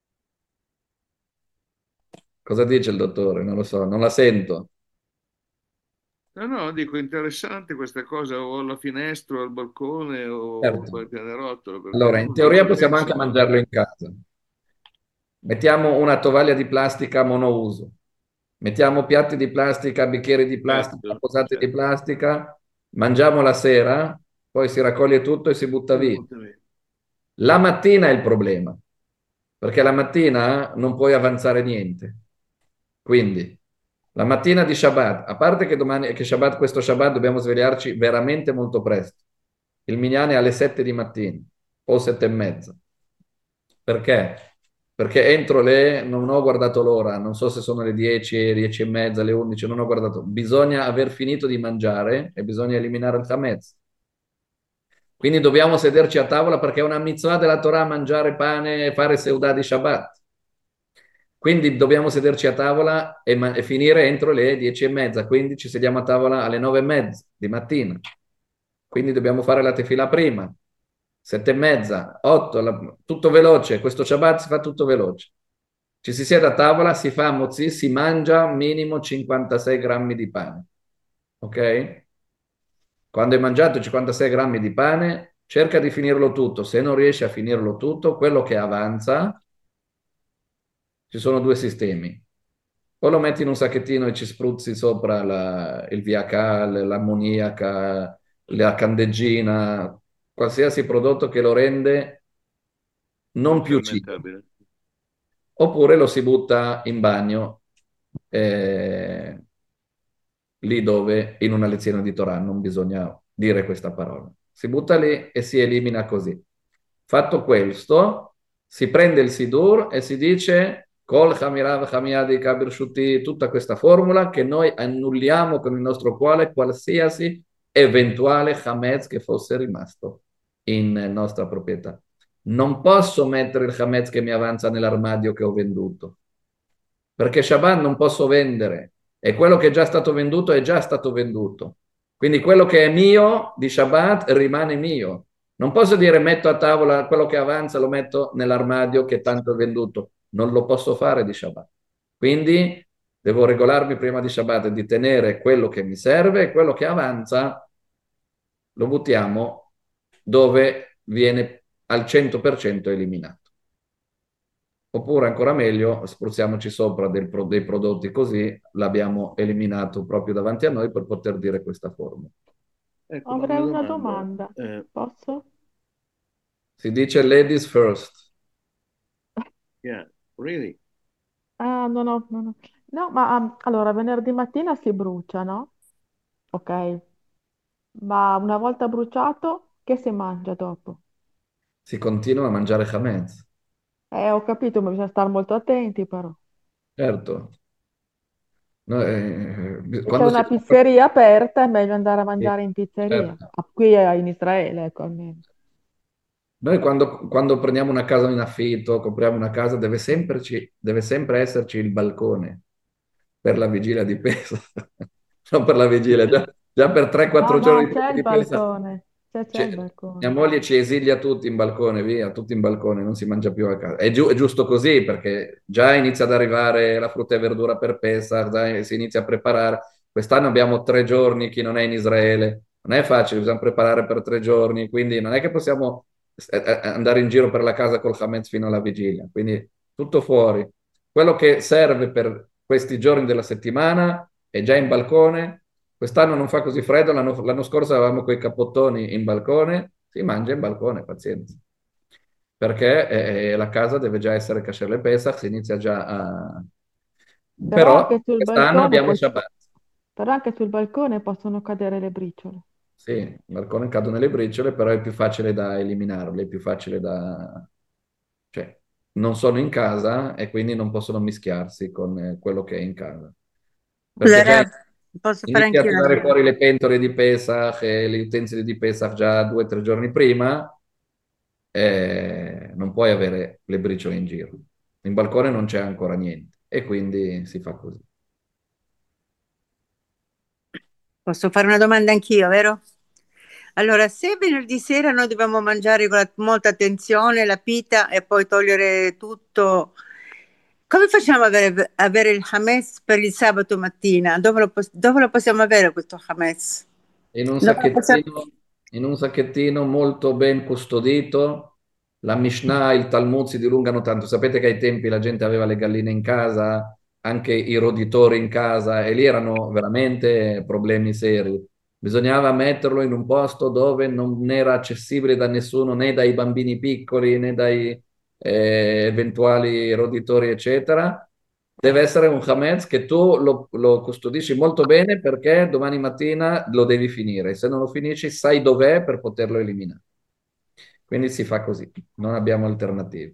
Cosa dice il dottore? Non lo so, non la sento. No, no, dico interessante questa cosa, o alla finestra, o al balcone, o Certo. al pianerottolo, perché Allora, in uno teoria non possiamo pensa anche mai. mangiarlo in casa. Mettiamo una tovaglia di plastica monouso. Mettiamo piatti di plastica, bicchieri di plastica, Certo, posate di certo. plastica, mangiamo la sera, poi si raccoglie tutto e si butta Si via. butta via. La mattina è il problema, perché la mattina non puoi avanzare niente. Quindi, la mattina di Shabbat, a parte che domani, che Shabbat, questo Shabbat dobbiamo svegliarci veramente molto presto, Il minyan è alle 7 di mattina o 7 e mezza. Perché? Perché entro non ho guardato l'ora, non so se sono le 10, 10 e mezza, le 11, non ho guardato. Bisogna aver finito di mangiare e bisogna eliminare il chametz. Quindi dobbiamo sederci a tavola perché è una mitzvah della Torah mangiare pane e fare seudah di Shabbat. Quindi dobbiamo sederci a tavola e finire entro le 10 e mezza, quindi ci sediamo a tavola alle 9 e mezza di mattina. Quindi dobbiamo fare la tefila prima, 7 e mezza, 8, tutto veloce, questo Shabbat si fa tutto veloce. Ci si siede a tavola, si fa mozzi, si mangia minimo 56 grammi di pane, ok? Quando hai mangiato 56 grammi di pane, cerca di finirlo tutto. Se non riesci a finirlo tutto, quello che avanza, ci sono due sistemi. O lo metti in un sacchettino e ci spruzzi sopra il Viacal, l'ammoniaca, la candeggina, qualsiasi prodotto che lo rende non più cibo. Fermentabile. Oppure lo si butta in bagno, lì dove in una lezione di Torah non bisogna dire questa parola. Si butta lì e si elimina così. Fatto questo, si prende il Sidur e si dice Kol Hamirav Hamiyadi Kabir Shuti, tutta questa formula che noi annulliamo con il nostro cuore qualsiasi eventuale Hametz che fosse rimasto in nostra proprietà. Non posso mettere il Hametz che mi avanza nell'armadio che ho venduto, perché Shabbat non posso vendere e quello che è già stato venduto è già stato venduto. Quindi quello che è mio di Shabbat rimane mio. Non posso dire metto a tavola quello che avanza, lo metto nell'armadio che tanto è venduto. Non lo posso fare di Shabbat. Quindi devo regolarmi prima di Shabbat di tenere quello che mi serve e quello che avanza lo buttiamo dove viene al 100% eliminato. Oppure ancora meglio, spruzziamoci sopra dei prodotti così l'abbiamo eliminato proprio davanti a noi per poter dire questa formula. Ecco, Avrei una domanda. domanda, posso? Si dice ladies first. Yeah, really? Ah, no. No, ma allora venerdì mattina si brucia, no? Ok, ma una volta bruciato, che si mangia dopo? Si continua a mangiare chametz. Ho capito, ma bisogna stare molto attenti però. Certo. No, Se c'è quando si... una pizzeria aperta è meglio andare a Sì, mangiare in pizzeria. certo. Qui in Israele, ecco, almeno. Noi quando prendiamo una casa in affitto, compriamo una casa, deve sempre esserci il balcone per la vigilia di Pesach. Non per la vigilia, già per 3-4 No, giorni c'è il di Pesach. balcone. C'è il Mia balcone. moglie ci esilia tutti in balcone, via, tutti in balcone, non si mangia più a casa. È giusto così perché già inizia ad arrivare la frutta e verdura per Pesach, dai, si inizia a preparare. Quest'anno abbiamo 3 giorni, chi non è in Israele. Non è facile, bisogna preparare per 3 giorni, quindi non è che possiamo andare in giro per la casa col Hametz fino alla vigilia. Quindi tutto fuori. Quello che serve per questi giorni della settimana è già in balcone. Quest'anno non fa così freddo, l'anno scorso avevamo quei cappottoni in balcone, si mangia in balcone, pazienza. Perché la casa deve già essere kasher le Pesach, si inizia già a... Però Però anche sul quest'anno balcone, abbiamo Shabbat. però anche sul balcone possono cadere le briciole. Sì, in balcone cadono le briciole, però è più facile da eliminarle, è più facile da... cioè, non sono in casa e quindi non possono mischiarsi con quello che è in casa. Perché già Allora, posso fare inizia a anche una tirare domanda? fuori le pentole di Pesach e gli utensili di Pesach già 2 o 3 giorni prima, non puoi avere le briciole in giro. In balcone non c'è ancora niente e quindi si fa così. Posso fare una domanda anch'io, vero? Allora, se venerdì sera noi dobbiamo mangiare con molta attenzione la pita e poi togliere tutto, come facciamo a avere il Hametz per il sabato mattina? Dove lo possiamo avere questo Hametz? In un Dove lo possiamo... sacchettino, in un sacchettino molto ben custodito, la Mishnah e il Talmud si dilungano tanto. Sapete che ai tempi la gente aveva le galline in casa, anche i roditori in casa, e lì erano veramente problemi seri. Bisognava metterlo in un posto dove non era accessibile da nessuno, né dai bambini piccoli, né dai eventuali roditori, eccetera. deve essere un Hametz che tu lo custodisci molto bene perché domani mattina lo devi finire. Se non lo finisci, sai dov'è per poterlo eliminare. Quindi si fa così, non abbiamo alternative.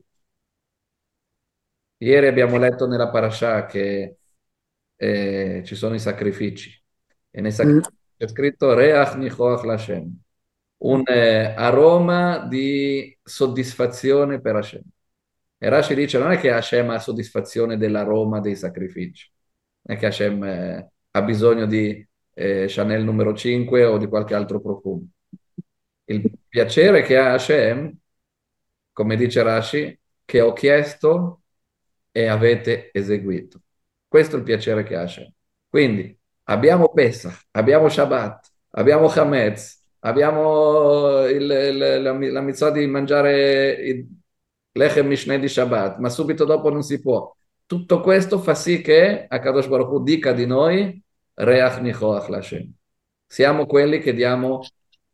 Ieri abbiamo letto nella parasha che ci sono i sacrifici e nei sacrifici c'è scritto Reach Nichoach Lashem, un aroma di soddisfazione per Hashem. E Rashi dice non è che Hashem ha soddisfazione dell'aroma dei sacrifici, non è che Hashem ha bisogno di Chanel numero 5 o di qualche altro profumo. Il piacere che ha Hashem, come dice Rashi, che ho chiesto e avete eseguito. Questo è il piacere che ha Hashem. Quindi abbiamo Pesach, abbiamo Shabbat, abbiamo Hametz, abbiamo la mitzvah di mangiare il Lechem Mishneh di Shabbat, ma subito dopo non si può. Tutto questo fa sì che Akadosh Baruch Hu dica di noi Reach Nichoach Lashem. Siamo quelli che diamo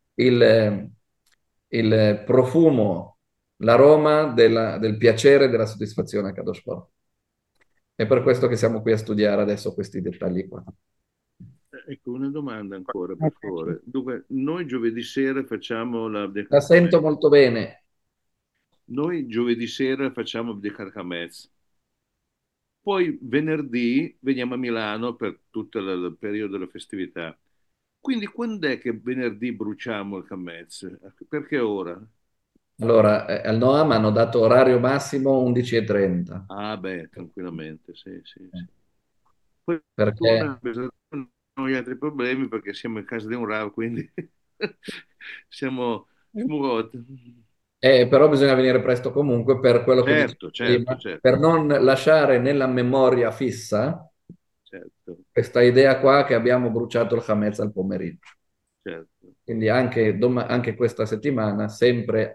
il profumo, l'aroma del piacere e della soddisfazione a Kadosh Baruch Hu. È per questo che siamo qui a studiare adesso questi dettagli qua. Ecco, una domanda ancora, per favore. Dunque, noi giovedì sera facciamo la La sento molto bene. Noi giovedì sera facciamo Bdikat Hametz. Poi venerdì veniamo a Milano per tutto il periodo della festività. Quindi quando è che venerdì bruciamo il Hametz? Perché ora? Allora, al Noam hanno dato orario massimo 11:30. Ah beh, tranquillamente, sì, sì, sì. Poi Perché? non abbiamo altri problemi perché siamo in casa di un Rav, quindi siamo smurati. Però bisogna venire presto comunque per quello che dicevo Certo, certo, prima, certo, per non lasciare nella memoria fissa certo, questa idea qua che abbiamo bruciato il Hametz al pomeriggio. certo. Quindi anche questa settimana, sempre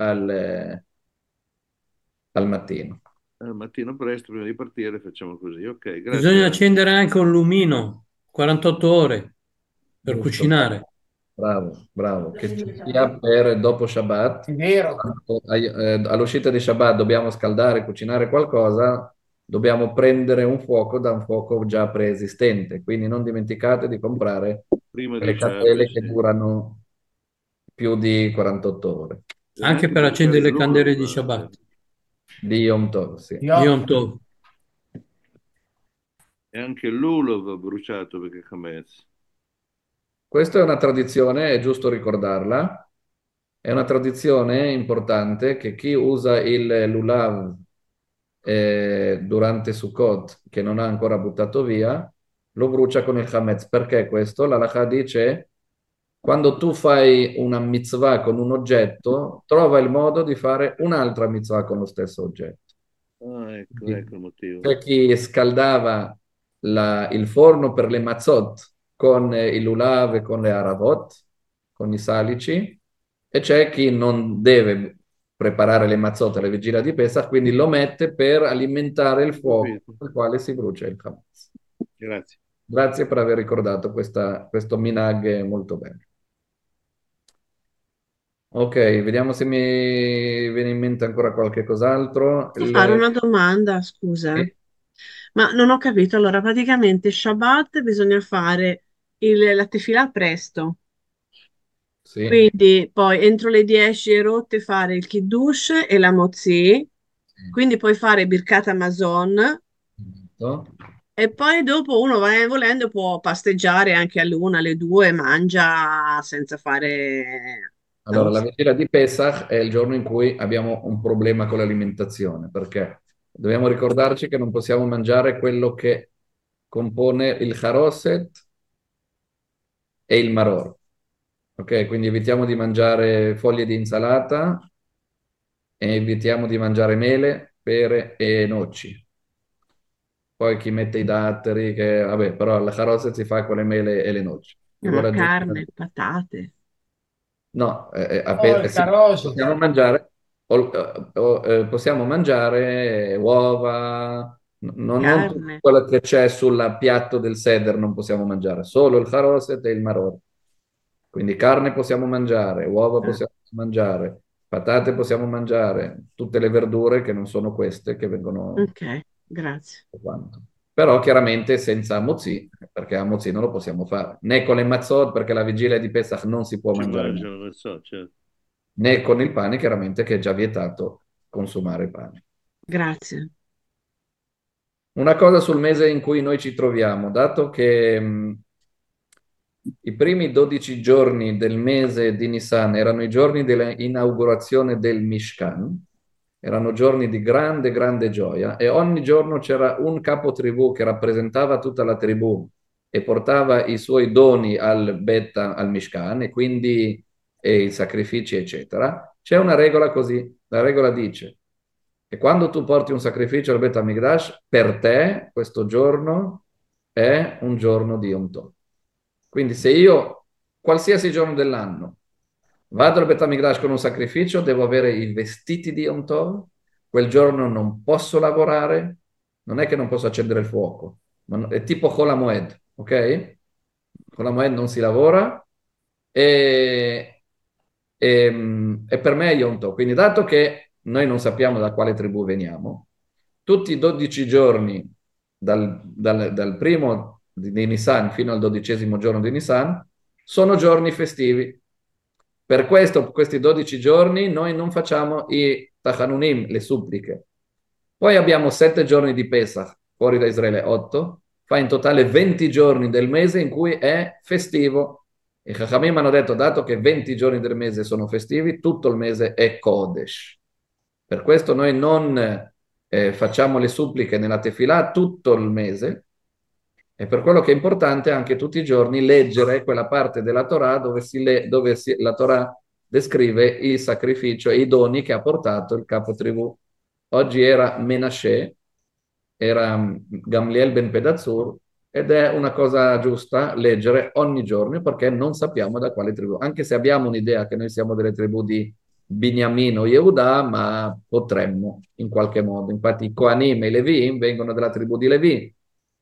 al mattino. Al mattino presto, prima di partire, facciamo così. Ok, Bisogna grazie. accendere anche un lumino, 48 ore per Giusto. cucinare. Bravo, bravo. Che ci sia per dopo Shabbat. È vero. All'uscita di Shabbat dobbiamo scaldare, cucinare qualcosa, dobbiamo prendere un fuoco da un fuoco già preesistente. Quindi non dimenticate di comprare Prima di le uscire, candele che sì. durano più di 48 ore. Anche per accendere le candele di Shabbat, Di Yom Tov, sì. di Yom Tov. E anche l'Ulov va bruciato perché Hametz. Questa è una tradizione, è giusto ricordarla. È una tradizione importante che chi usa il lulav durante Sukkot, che non ha ancora buttato via, lo brucia con il Hametz. Perché questo? La Halakha dice, quando tu fai una mitzvah con un oggetto, trova il modo di fare un'altra mitzvah con lo stesso oggetto. Ah, ecco il motivo. C'è chi scaldava il forno per le matzot con il lulav e con le aravot, con i salici, e c'è chi non deve preparare le mazzot alla vigilia di Pesach, quindi lo mette per alimentare il fuoco Capito. con il quale si brucia il Hametz. Grazie. Grazie per aver ricordato questo minhag molto bene. Ok, vediamo se mi viene in mente ancora qualche cos'altro. Posso fare una domanda, scusa? Sì. Ma non ho capito. Allora, praticamente Shabbat bisogna fare la tefilà presto, Sì. quindi poi entro le 10 e rotte fare il Kiddush e la Mozzi, quindi puoi fare Birkat Hamazon Esatto. e poi dopo uno va volendo può pasteggiare anche all'una, alle due, mangia senza fare... Allora, la vigilia di Pesach è il giorno in cui abbiamo un problema con l'alimentazione, perché dobbiamo ricordarci che non possiamo mangiare quello che compone il haroset e il maror. Ok, quindi evitiamo di mangiare foglie di insalata e evitiamo di mangiare mele, pere e noci. Poi chi mette i datteri, vabbè, però la haroset si fa con le mele e le noci. Chi vuole aggiungere- carne, patate. No, il sì, carosi. possiamo mangiare, possiamo mangiare uova, non tutto Carne. quello che c'è sul piatto del seder non possiamo mangiare, solo il haroset e il maror. Quindi carne possiamo mangiare, uova possiamo mangiare, patate possiamo mangiare, tutte le verdure che non sono queste che vengono Ok, grazie. quanto. però chiaramente senza mozzi, perché a mozzi non lo possiamo fare, né con le mazzot, perché la vigilia di Pesach non si può Ci mangiare, mangiano, non so, certo. né con il pane, chiaramente, che è già vietato consumare pane. Grazie. Una cosa sul mese in cui noi ci troviamo, dato che i primi 12 giorni del mese di Nisan erano i giorni dell'inaugurazione del Mishkan, erano giorni di grande, grande gioia e ogni giorno c'era un capo tribù che rappresentava tutta la tribù e portava i suoi doni al Mishkan e quindi i sacrifici, eccetera. C'è una regola così, la regola dice che quando tu porti un sacrificio al Bet HaMikdash, per te questo giorno è un giorno di Yom Tov. Quindi se io, qualsiasi giorno dell'anno, vado al Bet HaMikdash con un sacrificio, devo avere i vestiti di Yom Tov, quel giorno non posso lavorare, non è che non posso accendere il fuoco, ma è tipo Chol HaMoed, ok? Chol HaMoed non si lavora e, e per me è Yom Tov. Quindi dato che noi non sappiamo da quale tribù veniamo, tutti i 12 giorni dal primo di Nisan fino al 12° giorno di Nisan sono giorni festivi. Per questo, questi 12 giorni, noi non facciamo i Tachanunim, le suppliche. Poi abbiamo 7 giorni di Pesach, fuori da Israele 8, fa in totale 20 giorni del mese in cui è festivo. I Chachamim hanno detto, dato che 20 giorni del mese sono festivi, tutto il mese è Kodesh. Per questo noi non facciamo le suppliche nella Tefillah tutto il mese, e per quello che è importante anche tutti i giorni leggere quella parte della Torah la Torah descrive il sacrificio e i doni che ha portato il capo tribù. Oggi era Menashe, era Gamliel ben Pedazur, ed è una cosa giusta leggere ogni giorno perché non sappiamo da quale tribù, anche se abbiamo un'idea che noi siamo delle tribù di Biniamino o Yehuda, ma potremmo in qualche modo. Infatti i Kohanim e i Levim vengono dalla tribù di Levi,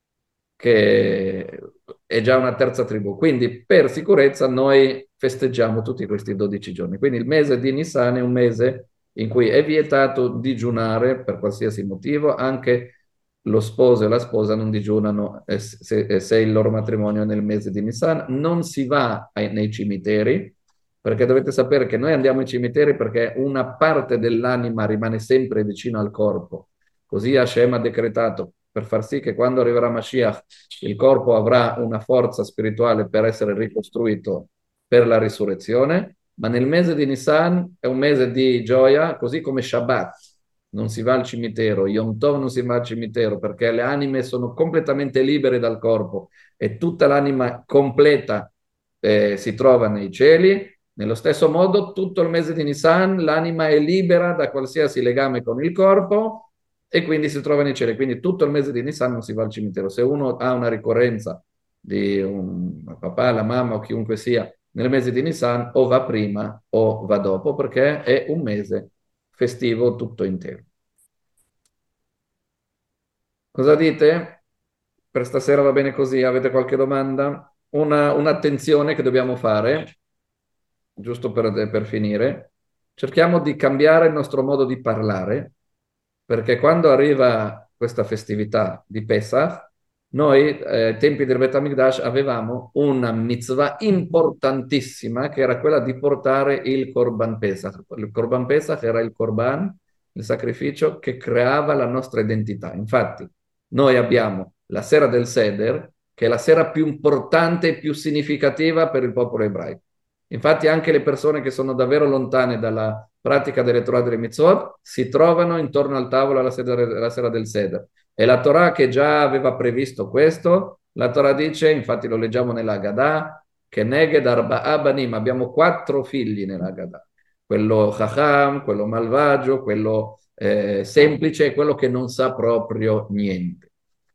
che è già una terza tribù. Quindi per sicurezza noi festeggiamo tutti questi 12 giorni. Quindi il mese di Nisan è un mese in cui è vietato digiunare per qualsiasi motivo, anche lo sposo e la sposa non digiunano se il loro matrimonio è nel mese di Nisan. Non si va nei cimiteri, perché dovete sapere che noi andiamo ai cimiteri perché una parte dell'anima rimane sempre vicino al corpo. Così Hashem ha decretato per far sì che quando arriverà Mashiach il corpo avrà una forza spirituale per essere ricostruito per la risurrezione, ma nel mese di Nisan è un mese di gioia, così come Shabbat. Non si va al cimitero, Yom Tov non si va al cimitero perché le anime sono completamente libere dal corpo e tutta l'anima completa si trova nei cieli. Nello stesso modo, tutto il mese di Nisan l'anima è libera da qualsiasi legame con il corpo e quindi si trova nei cieli. Quindi tutto il mese di Nisan non si va al cimitero. Se uno ha una ricorrenza di un papà, la mamma o chiunque sia nel mese di Nisan, o va prima o va dopo, perché è un mese festivo tutto intero. Cosa dite? Per stasera va bene così? Avete qualche domanda? Un'attenzione che dobbiamo fare, giusto per finire. Cerchiamo di cambiare il nostro modo di parlare, perché quando arriva questa festività di Pesach, noi ai tempi del Bet HaMikdash avevamo una mitzvah importantissima che era quella di portare il Korban Pesach. Il Korban Pesach era il Korban, il sacrificio che creava la nostra identità. Infatti, noi abbiamo la sera del Seder, che è la sera più importante e più significativa per il popolo ebraico. Infatti anche le persone che sono davvero lontane dalla pratica delle Torah delle Mitzvot si trovano intorno al tavolo la sera del Seder. E la Torah che già aveva previsto questo, la Torah dice, infatti lo leggiamo nella Haggadah, che Neged Arba'a Banim, abbiamo 4 figli nella Haggadah. Quello Chacham, quello malvagio, quello semplice e quello che non sa proprio niente.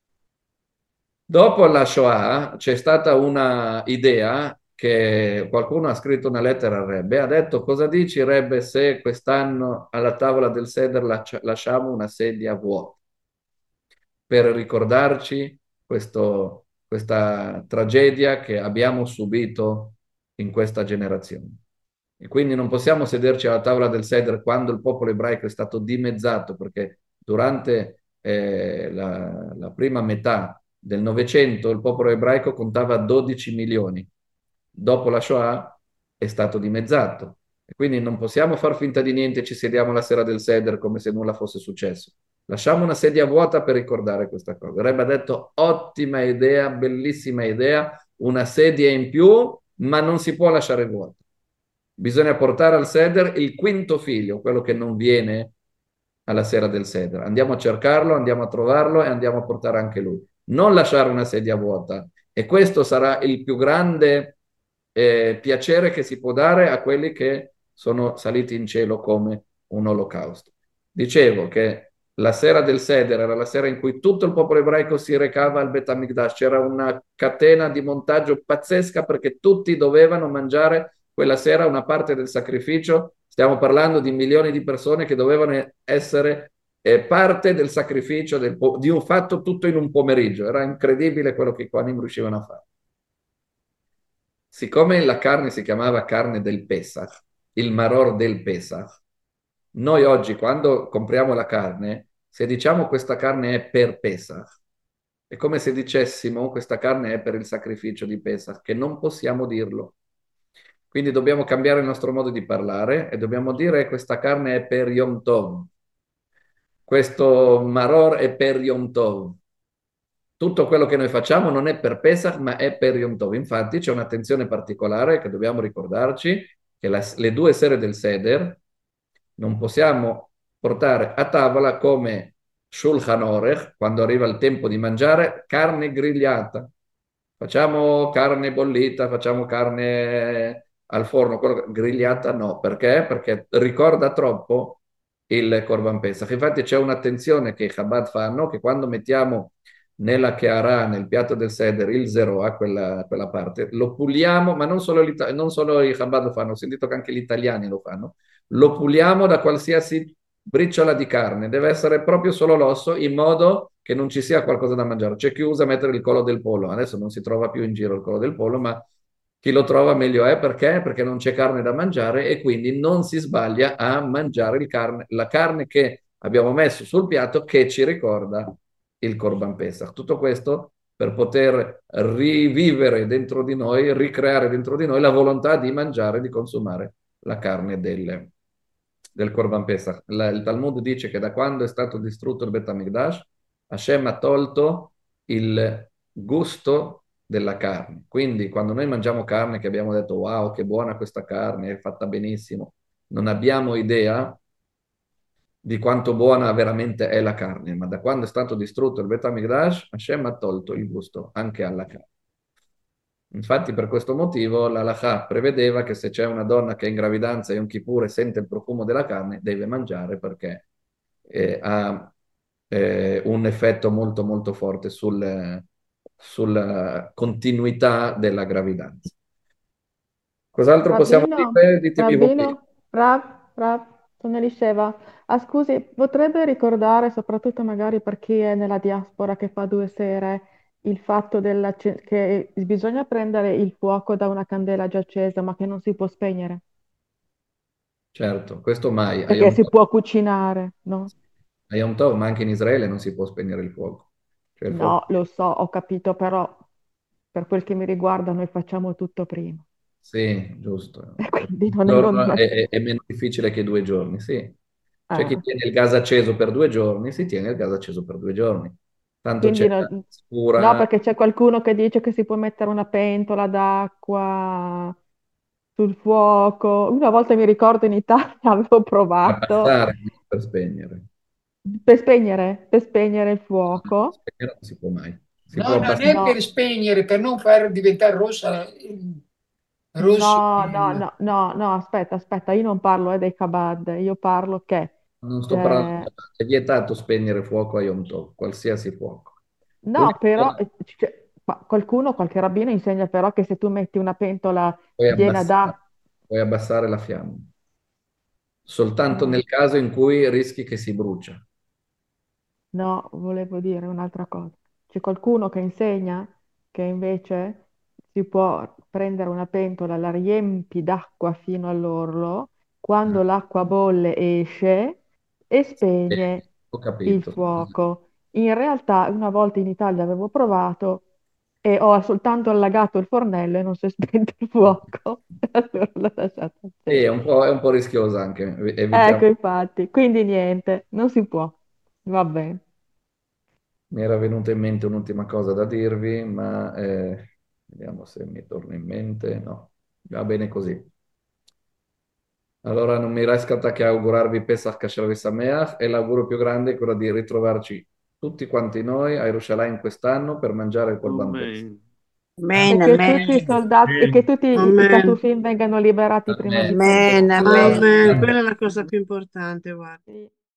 Dopo la Shoah c'è stata una idea che qualcuno ha scritto una lettera al Rebbe, ha detto cosa dici Rebbe se quest'anno alla tavola del Seder lasciamo una sedia vuota per ricordarci questa tragedia che abbiamo subito in questa generazione. E quindi non possiamo sederci alla tavola del Seder quando il popolo ebraico è stato dimezzato, perché durante la prima metà del Novecento il popolo ebraico contava 12 milioni. Dopo la Shoah è stato dimezzato. E quindi non possiamo far finta di niente e ci sediamo la sera del Seder come se nulla fosse successo. Lasciamo una sedia vuota per ricordare questa cosa. Rebbe ha detto ottima idea, bellissima idea, una sedia in più, ma non si può lasciare vuota. Bisogna portare al Seder il quinto figlio, quello che non viene alla sera del Seder. Andiamo a cercarlo, andiamo a trovarlo e andiamo a portare anche lui. Non lasciare una sedia vuota. E questo sarà il più grande piacere che si può dare a quelli che sono saliti in cielo come un olocausto. Dicevo che la sera del Seder era la sera in cui tutto il popolo ebraico si recava al Bet HaMikdash. C'era una catena di montaggio pazzesca perché tutti dovevano mangiare quella sera una parte del sacrificio. Stiamo parlando di milioni di persone che dovevano essere parte del sacrificio di un fatto tutto in un pomeriggio. Era incredibile quello che i Kohanim riuscivano a fare. Siccome la carne si chiamava carne del Pesach, il maror del Pesach, noi oggi quando compriamo la carne, se diciamo questa carne è per Pesach, è come se dicessimo questa carne è per il sacrificio di Pesach, che non possiamo dirlo. Quindi dobbiamo cambiare il nostro modo di parlare e dobbiamo dire questa carne è per Yom Tov. Questo maror è per Yom Tov. Tutto quello che noi facciamo non è per Pesach, ma è per Yom Tov. Infatti c'è un'attenzione particolare che dobbiamo ricordarci, che le due sere del Seder non possiamo portare a tavola come Shulchan Orech, quando arriva il tempo di mangiare, carne grigliata. Facciamo carne bollita, facciamo carne al forno, grigliata no. Perché? Perché ricorda troppo il Korban Pesach. Infatti c'è un'attenzione che i Chabad fanno, che quando mettiamo nella Keara, nel piatto del Seder, il Zeroa, quella parte, lo puliamo, ma non solo i Chabad lo fanno, ho sentito che anche gli italiani lo fanno, lo puliamo da qualsiasi briciola di carne, deve essere proprio solo l'osso in modo che non ci sia qualcosa da mangiare. C'è chi usa mettere il collo del pollo, adesso non si trova più in giro il collo del pollo, ma chi lo trova meglio è perché? Perché non c'è carne da mangiare e quindi non si sbaglia a mangiare la carne che abbiamo messo sul piatto che ci ricorda il Korban Pesach. Tutto questo per poter rivivere dentro di noi, ricreare dentro di noi la volontà di mangiare, di consumare la carne del Korban Pesach. Il Talmud dice che da quando è stato distrutto il Bet HaMikdash, Hashem ha tolto il gusto della carne. Quindi quando noi mangiamo carne che abbiamo detto wow, che buona questa carne, è fatta benissimo, non abbiamo idea di quanto buona veramente è la carne, ma da quando è stato distrutto il Bet HaMikdash, Hashem ha tolto il gusto anche alla carne. Infatti per questo motivo l'Halakha prevedeva che se c'è una donna che è in gravidanza e un Kippur e sente il profumo della carne, deve mangiare perché ha un effetto molto molto forte sulla continuità della gravidanza. Cos'altro possiamo Rabbino, dire? Ditemi voi. Rav, sono Eliseva. Ah, scusi, potrebbe ricordare, soprattutto magari per chi è nella diaspora che fa 2 sere, il fatto che bisogna prendere il fuoco da una candela già accesa, ma che non si può spegnere, Certo, questo mai. perché si può cucinare, no? A Yom Tov, ma anche in Israele non si può spegnere il fuoco. Cioè il fuoco. No, lo so, ho capito, però per quel che mi riguarda noi facciamo tutto prima. Sì, giusto. E quindi Un non è... giorno è meno difficile che 2 giorni, sì. C'è chi eh. tiene il gas acceso per 2 giorni, si tiene il gas acceso per 2 giorni. Tanto c'è Quindi la no, scura. perché c'è qualcuno che dice che si può mettere una pentola d'acqua sul fuoco. Una volta mi ricordo in Italia avevo Per provato passare, non per spegnere. per spegnere il fuoco. Spegnere non si può mai. Si No, può non è abbassare. No, per spegnere, per non far diventare rosso no, no, no, no, no, aspetta, io non parlo dei Chabad, io parlo che Non sto parlando, eh, è vietato spegnere fuoco a Yom Tov, qualsiasi fuoco. no, L'unica però cosa, qualche rabbino insegna però che se tu metti una pentola puoi piena abbassare, d'acqua, puoi abbassare la fiamma. Soltanto no. nel caso in cui rischi che si brucia. No, volevo dire un'altra cosa. C'è qualcuno che insegna che invece si può prendere una pentola, la riempi d'acqua fino all'orlo, Ah, quando l'acqua bolle esce e sì, spegne ho il capito. fuoco. In realtà una volta in Italia avevo provato e ho soltanto allagato il fornello e non si è spento il fuoco. Allora l'ho lasciato Sì, acceso. è un po' rischiosa anche, evitiamo. Ecco, infatti, quindi niente, non si può. Va bene. Mi era venuta in mente un'ultima cosa da dirvi, ma vediamo se mi torna in mente. No, va bene così. Allora non mi resta che augurarvi Pesach Kasher Sameach e l'augurio più grande è quello di ritrovarci tutti quanti noi a Yerushalayim quest'anno per mangiare il Korban Pesach. Amen. Amen, E che tutti i amen, soldati e che tutti i Amen. catufin vengano liberati prima di Amen. Pesach. amen, amen. Amen. Quella è la cosa più importante, guarda. Sì.